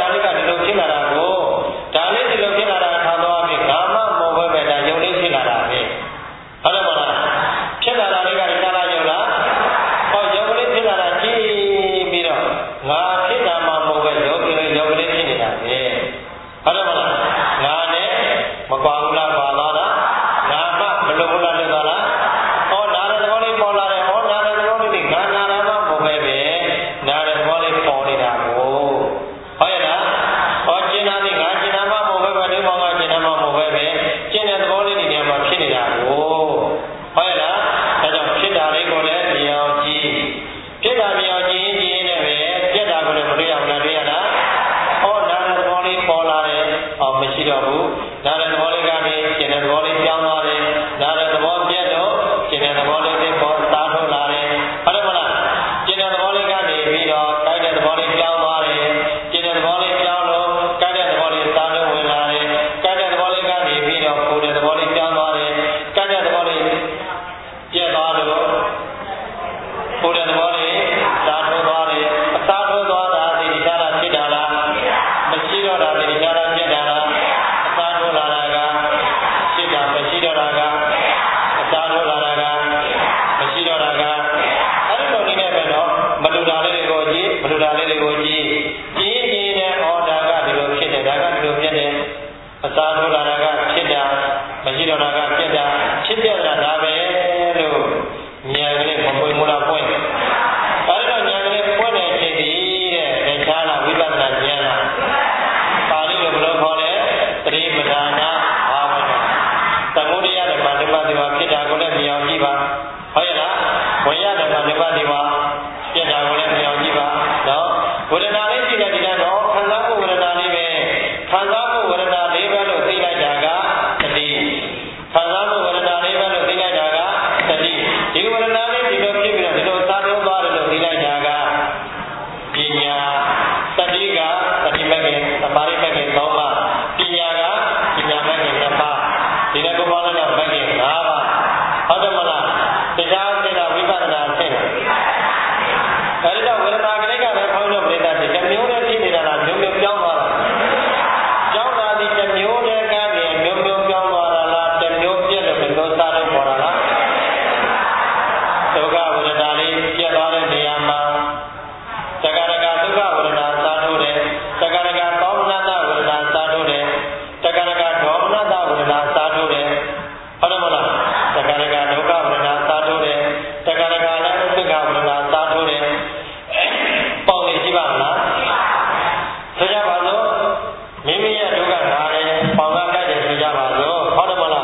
မရှိတော့တာကပြက်တာဖြစ်ပြတာဒါပဲလို့ဉာဏ်ကလေးမပွင့်မလားပွင့်အဲဒီတော့ဉာဏ်ကလေးပွင့်တဲ့အချိန်ဒီတဲ့တခြားလားဝိပဿနာဉာဏ်လားပါဠိလိုဘယ်လိုခေါ်လဲသတိပဋ္ဌာန်ဘာဝနာသမုဒိယဓမ္မနိဗ္ဗာန်ဒီမှာဖြစ်တာကိုလည်းမြင်အောင်ကြည့်ပါဟုတ်ရဲ့လားဝိညာဉ်ဓမ္မနိဗ္ဗာန်ဒီမှာပြက်တာကိုလည်းမြင်အောင်ကြည့်ပါနော်ဝေဒနာလေးရှိတဲ့ဒီကတော့ခံစားမှုဝေဒနာလေးပဲခံစားမှုဝေဒနာလေးပဲလို့သိလိုက်တာကသတိခံစားမှုဝေဒနာလေးပဲလို့သိလိုက်တာကသတိဒီဝေဒနာလေးဒီလိုဖြစ်ပြီးတော့ဒီလိုသာသုံးသွားတယ်လို့သိလိုက်တာကပညာသတိကသတိမဲ့ခင်သမာဓိမဲ့ခင်သုံးပါးပညာကပညာမဲ့ခင်နှစ်ပါးဒီနေ့ကိုပါလို့တော့မဲ့ခင်၅ပါးဟုတ်တယ်မလားတရားစိတ်ကဝိပဿနာဆင့်အဲဒီတော့ဝေဒနာကလေးကလည်းခေါင်းလို့ပြိတ္တာဒီမျိုးနဲ့ဖြစ်နေတာလားမျိုးမျိုးပြောင်းသွားတာကြောင်းတာဒီတစ်မျိုးနဲ့ကနေမျိုးမျိုးပြောင်းသွားတာလားတစ်မျိုးပြည့်လို့မျိုးစားလို့ပေါ်တာလားဒုက္ခဝေဒနာလေးပြတ်သွားတဲ့နေရာမှာသက္ကာရကဒုက္ခဝေဒနာစားထိုးတယ်သက္ကာရကသောမနတဝေဒနာစားထိုးတယ်သက္ကာရကဒေါမနတဝေဒနာစားထိုးတယ်ဟုတ်တယ်မလားသက္ကာရကဒုက္ခဝေဒနာစားထိုးတယ်သက္ကာရကလည်းသက္ကာဝေဒနာစားထိုးတယ်ပေါ့နေရှိပါမလားဆိုကြပါစို့မိမိရဲ့ဒုက္ခနားတယ်ပေါင်ကကြိုက်တယ်ဆိုကြပါစို့ဟုတ်တယ်မလား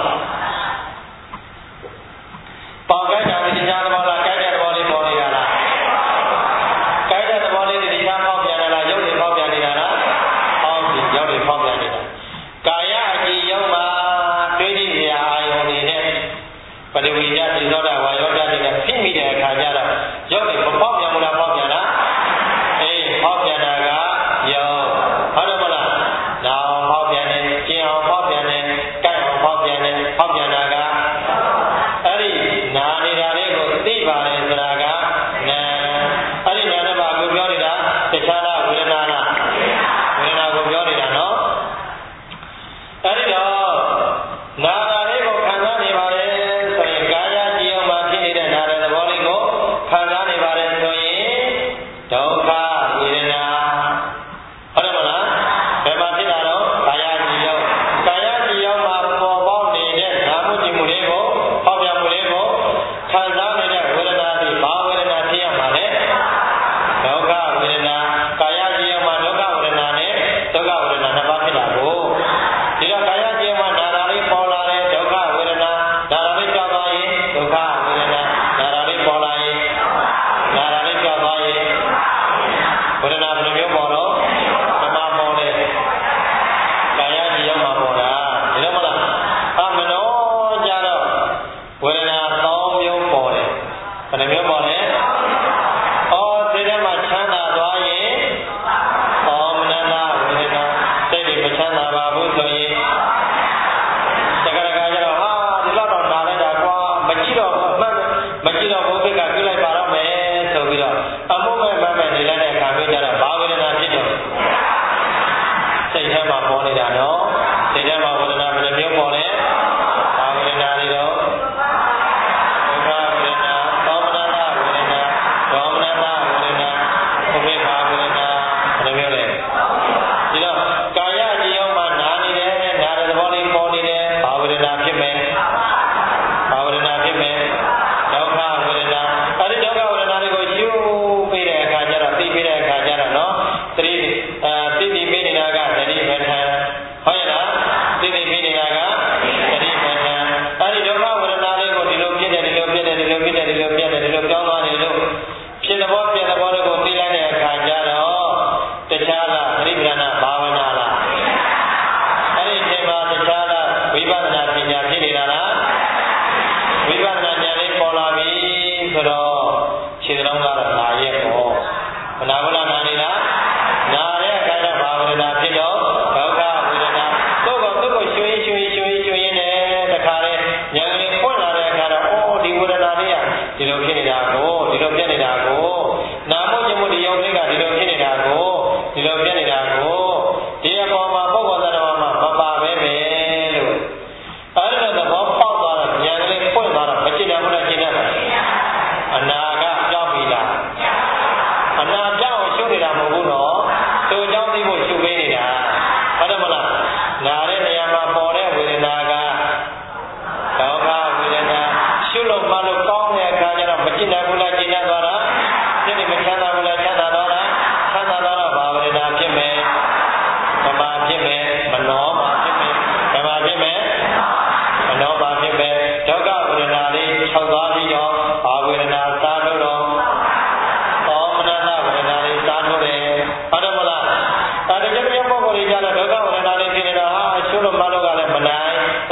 ပေါင်ကြိုက်တာဒီကြားသဘောလားကြိုက်တဲ့သဘောလေးပေါ်နေတာလားကြိုက်တဲ့သဘောလေးဒီကြားပေါက်ပြန်လာရုပ်တွေပေါက်ပြန်နေတာလားပေါက်ပြီးရုပ်တွေပေါက်ပြန်နေတာကာယအကြည်ယုံမှာတွေးကြည့်စရာအာယုန်တွေနဲ့ပရိဝိညသိသောတာဝါယောဓာတ်တွေနဲ့ဖြစ်မိတဲ့အခါကျတော့ရုပ်တွေမပေါက်ပြန်ဘူးလားပေါက်ပြန်လားအေးပေါက်ပြန်တာကယောဟုတ်တယ်မလားနာအောင်ပေါက်ပြန်တယ်ကျင်အောင်ပေါက်ပြန်တယ်ကြိုက်အောင်ပေါက်ပြန်တယ်ပေါက်ပြန်တာကအဲ့ဒီနာနေတာလေးကိုသိပါတယ်ဆိုတာကနာအဲ့ဒီနာနဲ့ပါကိုပြောနေတာတခြားလားဝေဒနာလားဝေဒနာကိုပြောနေတာနော်အဲ့ဒီတော့နာတာလေးကိုခံစားနေပါတယ်ဆိုရင်ကာယကြည်အောင်မှဖြစ်နေတဲ့နာတဲ့သဘောလေးကိုခံစားနေပါတယ်ဆိုရင်ဒုက္ခဝေဒနာဟုတ်တယ်မလားဘယ်မှာဖြစ်တာတော့ကာယကြည်အောင်ကာယကြည်အောင်မှာပေါ်ပေါက်နေတဲ့နာမှုကြည်မှုလေးကိုပေါက်ပြမှုလေးကိုခံစားနေတဲ့ဝေဒနာဒီဘာဝေဒနာဖြစ်ရမှာလဲဒုက္ခဝေဒနာကာယကြည်အောင်မှာဒုက္ခဝေဒနာနဲ့ဒုက္ခဝေဒနာနှစ်ပါးဖြစ်တာကိုဒီတော့ကာယကြည်အောင်မှာနာတာလေးပေါ်လာတဲ့ဒုက္ခဝေဒနာနာတာလေးကြောက်သွားရင်ဒုက္ခဝေဒနာနာတာလေးပေါ်လာရင်နာတာလေးကြောက်သွားရင်ဝေဒနာဘယ်လိုမျိုးပေါ်တော့ဓမ္မပေါ်တယ်ကာယကြည်ရောက်မှာပေါ်တာဒီလိုမလားအမနောကြတော့ဝေဒနာသုံးမျိုးပေါ်တယ်ဘယ်နှမျိုးပေါ်လဲအော်စိတ်ထဲမှာချမ်းသာသွားရင်သောမနတဝေဒနာစိတ်တွေမချမ်းသာပါဘူးဆိုရင်တက္ကရာကြတော့ဟာဒီလောက်တော့နာလိုက်တာကွာမကြည့်တော့မကြည့်တော့ဘုရားကပြလိုက်ပါတော့မယ်ဆိုပြီးတော့အမှုမဲ့မဲ့မဲ့နေလိုက်တဲ့အခါမျိုးကြတော့ဘာဝေဒနာဖြစ်တော့စိတ်ထဲမှာပေါ်နေတာနော်စိတ်ထဲမှာဝေဒနာဘယ်လိုမျိုးပေါ်လဲဘာဝေဒနာတွေတော့ဒုက္ခဝေဒနာသောမနတဝေဒနာဒေါမနတဝေဒနာဥပေက္ခဝေဒနာဘယ်လိုမျိုးလဲဒီတော့ကာယကြည်အောင်မှာနာနေတယ်နာတဲ့သဘောလေးပေါ်နေတယ်ဘာဝေဒနာဖြစ်မယ်ဘာဝေဒနာဖြစ်မယ်ဒုက္ခဝေဒနာအဲဒီဒုက္ခဝေဒနာတွေကိုယူပေးတဲ့အခါကျတော့သိပေးတဲ့အခါကျတော့နော်သတိအဲသိသိပေးနေတာကသတိပဋ္ဌာန်ဟုတ်ရဲ့လားသိသိပေးနေတာကသတိပဋ္ဌာန်အဲဒီဒုက္ခဝေဒနာလေးကိုဒီလိုဖြစ်တယ်ဒီလိုဖြစ်တယ်ဒီလိုဖြစ်တယ်ဒီလိုပြတ်တယ်ဒီလိုပြောင်းသွားတယ်လို့ဖြစ်တဲ့ဘောပြတဲ့ဘောတွေကိုသိလိုက်တဲ့အခါကျတော့တခြားလားသတိပဋ္ဌာန်ဘာဝနာလားအဲဒီအချိန်မှာတခြားလားဝိပဿနာပညာဖြစ်နေတာလားဝိပဿနာဉာဏ်လေးပေါ်လာပြီဆိုတော့ခြေလုံးကတော့နာရဲ့ပေါ့မနာဘူးလားနာနေလားနာတဲ့အခါကျဘာဝေဒနာဖြစ်တော့ဒုက္ခဝေဒနာသို့ကောသူ့ကိုရွှေရွှေရွှေရွှေနဲ့တခါလေဉာဏ်လေးပွင့်လာတဲ့အခါတော့အော်ဒီဝေဒနာလေးကဒီလိုဖြစ်နေတာကိုဒီလိုပြက်နေတာကိုနာမှုကျမှုဒီယုံလေးကဒီလိုဖြစ်နေတာကိုဒီလိုပြက်နေတာကိုဒီအပေါ်မှာပုဂ္ဂိုလ်သတ္တဝါမှာမပါပဲပဲလို့အဲဒီတော့သဘောပေါက်သွားတော့ဉာဏ်လေးပွင့်သွားတော့မကြည့်နိုင်ဘူးလားကြည့်နိုင်ပါအနာကကြောက်ပြီလားအနာကြောက်ရှုပ်နေတာမဟုတ်ဘူးနော်သူကြောင့်သိဖို့ရှုပ်ပေးနေတာဟုတ်တယ်မလားနာတဲ့နေရာမှာပေါ်တဲ့ဝေဒနာက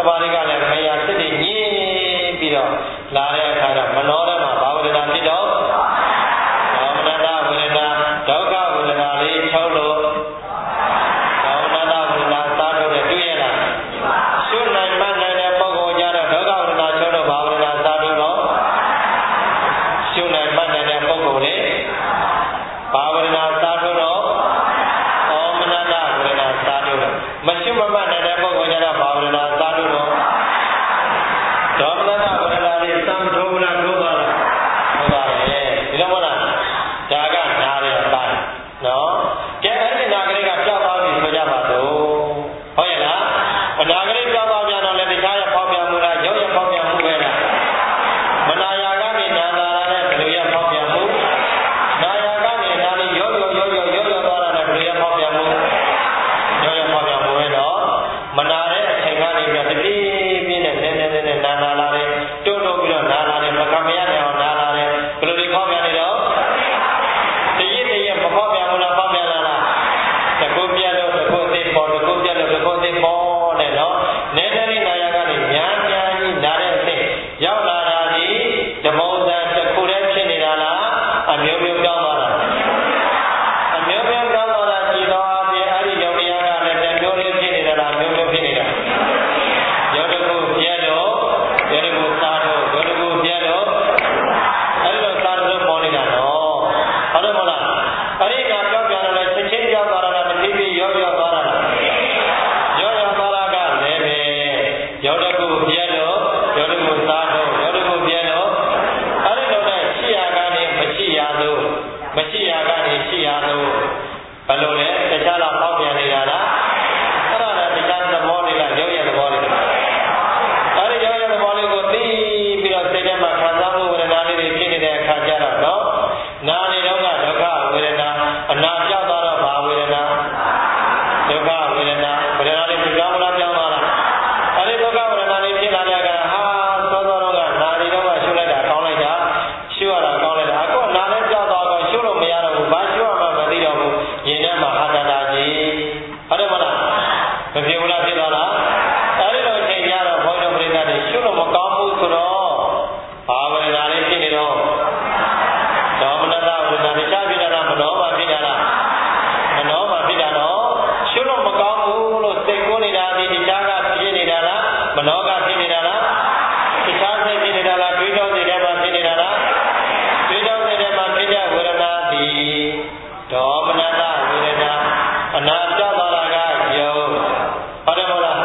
ပါးတွေကလည်းမယာစစ်တွေညင်းပြီးတော့လာတဲ့အခါတော့မနောထဲမှာဘာဝေဒနာဖြစ်တော့ဒေါမနတဝေဒနာဒုက္ခဝေဒနာလေးချုပ်လို့ဒေါမနတဝေဒနာစားထုတ်တဲ့တွေ့ရလားရှုနိုင်မှနိုင်တဲ့ပုဂ္ဂိုလ်ကြတော့ဒုက္ခဝေဒနာချုပ်လို့ဘာဝေဒနာစားထုတ်တော့ရှုနိုင်မှနိုင်တဲ့ပုဂ္ဂိုလ်လေဘာဝေဒနာစားထုတ်တော့ဒေါမနတဝေဒနာစားထုတ်တော့မရှုမမှနိုင်တဲ့ပုဂ္ဂိုလ်ကြတော့ဘာဝေဒနာစားထုတ်တော့ဒေါမနတဝေဒနာလေးစမ်းထိုးလားထိုးပါလားထိုးပါတယ်ဒီလိုမဟုတ်လားဒါကနားတဲ့အပိုင်းနော်ကဲအဲ့ဒီနာကလေးကပြောက်သွားပြီဆိုကြပါတော့ဟုတ်ရဲ့လားအနာကလေးပြောက်သွားပြန်တော့လည်းတခြားရဖောက်ပြန်မှုလားရောက်ရဖောက်ပြန်မှုပဲလားမနာယာကနေနာလာတဲ့ဘယ်လိုရဖောက်ပြန်မှုနာယာကနေနာလေးရောရောရောရောရောရောသွားတာလည်းဘယ်လိုရဖောက်ပြန်မှုရောရောဖောက်ပြန်မှုပဲတော့မနာတဲ့အချိန်ကနေပြီးတတိပြင်းနဲ့နည်းနည်းနည်းနဲ့နာလာလာတယ်တွန်းတွန်းပြီးတော့နာလာတယ်မကမရနိုင်အောင်နာလာတယ်ဘယ်လိုဒီဖောက်ပြန်နေတော့တရစ်တရစ်မဖောက်ပြန်ဘူးလားဖောက်ပြန်လာလားတကုတ်ပြတ်လို့တကုတ်သိပေါ်တကုတ်ပြတ်လို့တကုတ်သိပေါ်နဲ့နော်နည်းနည်းလေးနာယာကနေများများကြီးနာတဲ့အချိန်ရောက်လာတာဒီဓမ္မဥဒ္ဒတစ်ခုတည်းဖြစ်နေတာလားအမျိုးမျိုးပြောင်းသွားတာအမျိုးမျိုးပြောင်းသွားတာကြည်တော်အပြင်အဲ့ဒီယောဂီယာကလည်းတမျိုးလေးဖြစ်နေတာလားမျိုးမျိုးဖြစ်နေတာယောဂကုပြတ်လို့ယောဂကုစားတော့ယောဂကုပြတ်လို့အဲ့လိုစားတော့ပေါ်နေတာနော်ဟုတ်တယ်မလားအဲ့ဒီကပြောက်ပြန်တော့လည်းချက်ချင်းပြောက်သွားတာလားတတိပိရောရောသွားတာလားရောရောသွားတာကလည်းပဲယောဂကုပြတ်လို့ယောဂကုစားတော့ယောဂကုပြတ်လို့အဲ့ဒီတော့လည်းရှိရာကနေမရှိရာသို့မရှိရာကနေရှိရာသို့ဘယ်လိုလဲတခြားလားပေါက်ပြန်နေတာလားအဲ့ဒါလည်းတခြားသဘောတွေကရုပ်ရသဘောတွေအဲ့ဒီရုပ်ရသဘောလေးကိုသိပြီးတော့စိတ်ထဲမှာခံစားမှုဝေဒနာလေးတွေဖြစ်နေတဲ့အခါကျတော့နော်နာနေတော့ကဒုက္ခဝေဒနာအနာပြောက်သွားတော့ဘာဝေဒနာဒုက္ခဝေဒနာဝေဒနာလေးပြောင်းမလားပြောင်းသွားလားအဲ့ဒီဒုက္ခဝေဒနာလေးဖြစ်လာတဲ့အခါဟာသောသောတော့ကနာနေတော့ကရှုလိုက်တာကောင်းလိုက်တာရှုရတာကောင်းလိုက်တာအခုနာလည်းပြောက်သွားတော့ရှုလို့မရတော့ဘူးဘာရှုရမှမသိတော့ဘူးရင်ထဲမှာဟာတတာကြီးဟုတ်တယ်မလားမဖြစ်ဘူးလားဖြစ်သွားလားအဲ့ဒီလိုအချိန်ကြတော့ဘုန်းတော်ပရိသတ်တွေရှုလို့မကောင်းဘူးဆိုတော့ဘာဝေဒနာလေးဖြစ်နေတော့ဒေါမနတဝေဒနာတခြားဖြစ်တာလားမနောမှဖြစ်တာလားမနောမှဖြစ်တာတော့ရှုလို့မကောင်းဘူးလို့စိတ်ကိုနေတာဒီတခြားကဖြစ်နေတာလားမနောကဖြစ်နေတာလားတခြားစိတ်ဖြစ်နေတာလားတွေးကြောစိတ်ထဲမှာဖြစ်နေတာလားတွေးကြောစိတ်ထဲမှာဖြစ်တဲ့ဝေဒနာဒီဒေါမနတဝေဒနာအနာပြောက်သွားတာကယုံဟုတ်တယ်မဟုတ်လား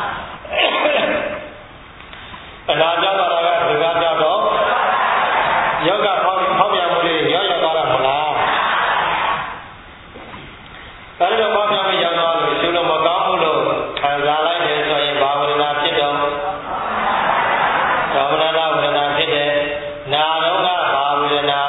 အနာပြောက်သွားတာကဘယ်ကပြောက်တော့ယောဂဖောက်ဖောက်ပြန်မှုလေးရောရောက်သွားတာမလားအဲဒီတော့ဖောက်ပြန်မှုရောက်သွားလို့ရှုလို့မကောင်းဘူးလို့ခံစားလိုက်တယ်ဆိုရင်ဘာဝေဒနာဖြစ်တော့ဒေါမနတဝေဒနာဖြစ်တယ်နာတော့ကဘာဝေဒနာ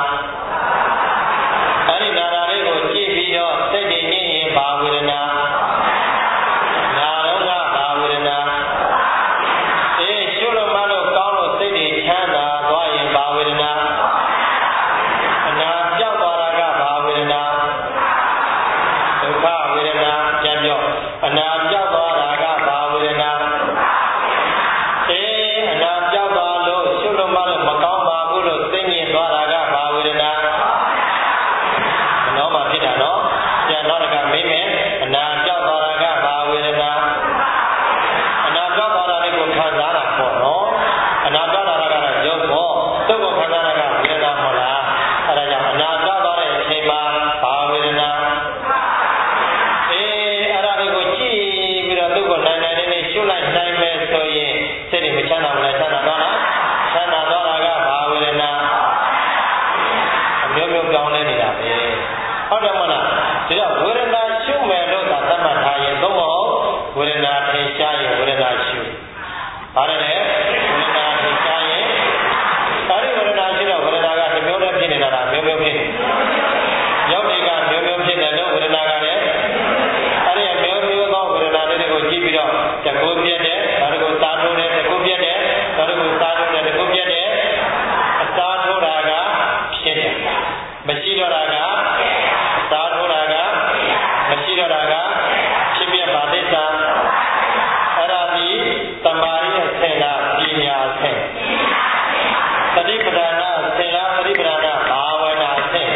အဲဒီနာတာလေးကိုကြည့်ပြီးတော့စိတ်တည်ငြိမ်ရင်ဘာဝေဒနာနာတော့ကဘာဝေဒနာအေးရှုလို့မလို့ကောင်းလို့စိတ်တည်ချမ်းသာသွားရင်ဘာဝေဒနာအနာပြောက်သွားတာကဘာဝေဒနာဒုက္ခဝေဒနာပြန်ပြောအနာပြောက်သွားတာကဘာဝေဒနာအေးအနာပြောက်သွားလို့ရှုလို့မလို့မကောင်းပါဘူးလို့သိမြင်သွားတာကဘာဝေဒနာမနောမှဖြစ်တာနော်ပြန်တော့တကမေးမယ်အနာပြောက်သွားတာကဘာဝေဒနာအနာပြောက်သွားတာလေးကိုခံစားတာပေါ့နော်အနာပြောက်သွားတာကတော့ရုပ်ပေါ့သူ့ကိုခံစားတာကဝေဒနာမဟုတ်လားအဲ့ဒါကြောင့်အနာပြောက်သွားတဲ့အချိန်မှာဘာဝေဒနာအေးအဲ့ဒါလေးကိုကြည့်ပြီးတော့သူ့ကိုနိုင်နိုင်လေးလေးရှုလိုက်နိုင်မယ်ဆိုရင်စိတ်တွေမချမ်းသာဘူးလားချမ်းသာသွားလားချမ်းသာသွားတာကဘာဝေဒနာအမျိုးမျိုးပြောင်းလဲနေတာပဲဟုတ်တယ်မဟုတ်လားဒါကြောင့်ဝေဒနာရှုမယ်လို့သာသတ်မှတ်ထားရင်သုံးဖို့ဝေဒနာထင်ရှားရင်ဝေဒနာရှုပါတယ်လေဝေဒနာထင်ရှားရင်အဲဒီဝေဒနာရှိတော့ဝေဒနာကတစ်မျိုးတည်းဖြစ်နေတာလားမျိုးမျိုးဖြစ်နေရောက်တွေကမျိုးမျိုးဖြစ်တယ်လို့ဝေဒနာကလည်းအဲဒီမျိုးမျိုးသောဝေဒနာတွေကိုကြည့်ပြီးတော့တကူပြည့်တယ်ဒါတကူစားထိုးတယ်တကူပြည့်တယ်ဒါတကူစားထိုးတယ်တကူပြည့်တယ်အစားထိုးတာကဖြစ်တယ်မရှိတော့တာကအစားထိုးတာကမရှိတော့တာကဖြစ်ပြပါသစ္စာအဲ့ဒါဒီတမာရိယညာအဆင့်သတိပဋ္ဌာန်အဆင့်လားသတိပဋ္ဌာန်ဘာဝနာအဆင့်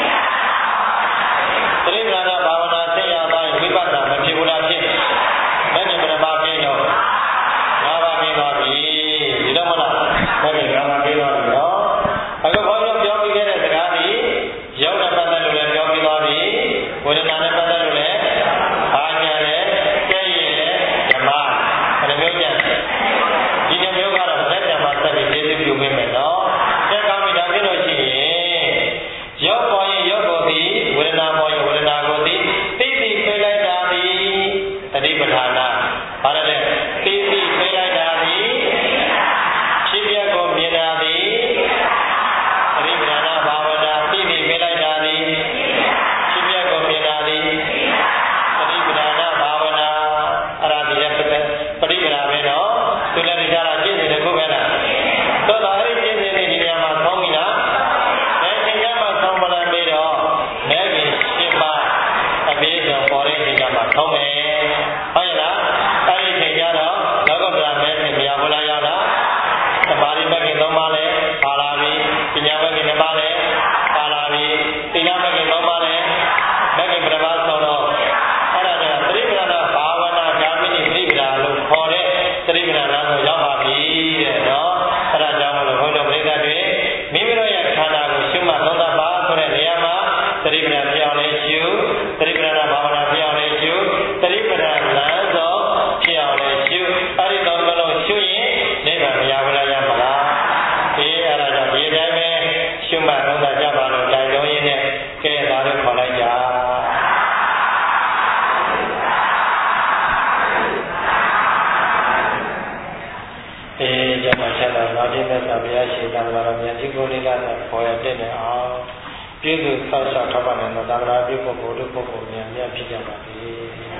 သတိပဋ္ဌာန်ဘာဝနာအဆင့်ရသွားရင်ဝိပဿနာမဖြစ်ဘူးလားဖြစ်မဲ့မြင်ပရမပြင်းတော့ငါးပါးပြင်းသွားပြီဒီတော့မလားမဲ့မြင်ငါးပါးပြင်းသွားပြီနော်အခုဘောပြောပြောပြီးခဲ့တဲ့စကားဒီရုပ်နဲ့ပတ်သက်လို့လည်းပြောပြီးသွားပြီဝေဒနာနဲ့ပတ်သက်လို့လည်းဘာညာလဲကြည့်ရင်လည်းဓမ္မဘယ်လိုမျိုးပြန်ဒီလိုမျိုးကတော့လက်ပြန်မှာဆက်ပြီးသိသိပြုမိမယ်နော်ဆက်ကောင်းပြီဒါဖြစ်လို့ရှိရင်ရုပ်ပေါ်ရင်ရုပ်ကိုသိဝေဒနာပေါ်ရင်ဝေဒနာကိုသိသိသိပြေးလိုက်တာဒီတတိပဋ္ဌာနာဘာလဲသိသိပြေးလိုက်တာဒီဖြစ်ပြကိုမြင်တာဒီတတိပဋ္ဌာနာဘာဝနာသိသိပြေးလိုက်တာဒီဖြစ်ပြကိုမြင်တာဒီတတိပဋ္ဌာနာဘာဝနာအရာဒီရဲ့ပဋိပဋ္ဌာပဲနော်သူလည်းဒီကြတာကျင့်နေတယ်ခုပဲလားတော့ဒါအဲ့ဒီကျင့်နေဒီနေရာမှာဆောင်းပြီလားအဲချိန်ကမှဆောင်းမလာပြီးတော့မဲကြီးရှင်းပါအပြေးကြောင့်ပေါ်တဲ့ချိန်ကမှဆောင်းမယ်ဟုတ်ရဲ့လားအဲ့ဒီချိန်ကျတော့လောကဗလာမဲရှင်မြာဘုလားရောက်တာသမာဓိဘက်ကသုံးပါလဲပါလာပြီပညာဘက်ကနှစ်ပါလဲပါလာပြီသီလဘက်ကသုံးပါလဲဘက်ကပြပါဆောင်တော့အဲ့ဒါကြောင့်သတိပဋ္ဌာန်ဘာဝနာဓာမိနိသတိပဋ္ဌာန်လို့ခေါ်တဲ့သတိပဋ္ဌာန်ကိုရောက်ပါပြီတဲ့နော်အဲ့ဒါကြောင့်မလို့ဘုန်းတော်ပရိသတ်တွေမိမိတို့ရဲ့ခန္ဓာကိုရှုမှတ်သုံးသပ်ပါဆိုတဲ့နေရာမှာသတိပဋ္ဌာန်ပြောင်းလဲရှုသတိပဋ္ဌာန်ဘာဝနာပြောင်းလဲရှုသတိပဋ္ဌာန်လမ်းသောပြောင်းလဲရှုအဲ့ဒီတော့မလို့ရှုရင်နိဗ္ဗာန်မရဘူးလားရမှာလားဒီအဲ့ဒါကြောင့်ဒီတိုင်းပဲရှုမှတ်သုံးသပ်ကြပါလို့တိုင်လုံးရင်းနဲ့ကဲဒါလို့ခေါ်လိုက်ကြအေးကျမဆက်တော့နောက်တိမဲ့ဘုရားရှိခိုးတာကတော့မြတ်ကြီးကိုလေးကပေါ်ရတဲ့နေအောင်ပြည့်စုံဆောက်ရှောက်ထောက်ပံ့နေတဲ့သာသနာ့ပြုပုဂ္ဂိုလ်တို့ပုဂ္ဂိုလ်များများဖြစ်ကြပါစေ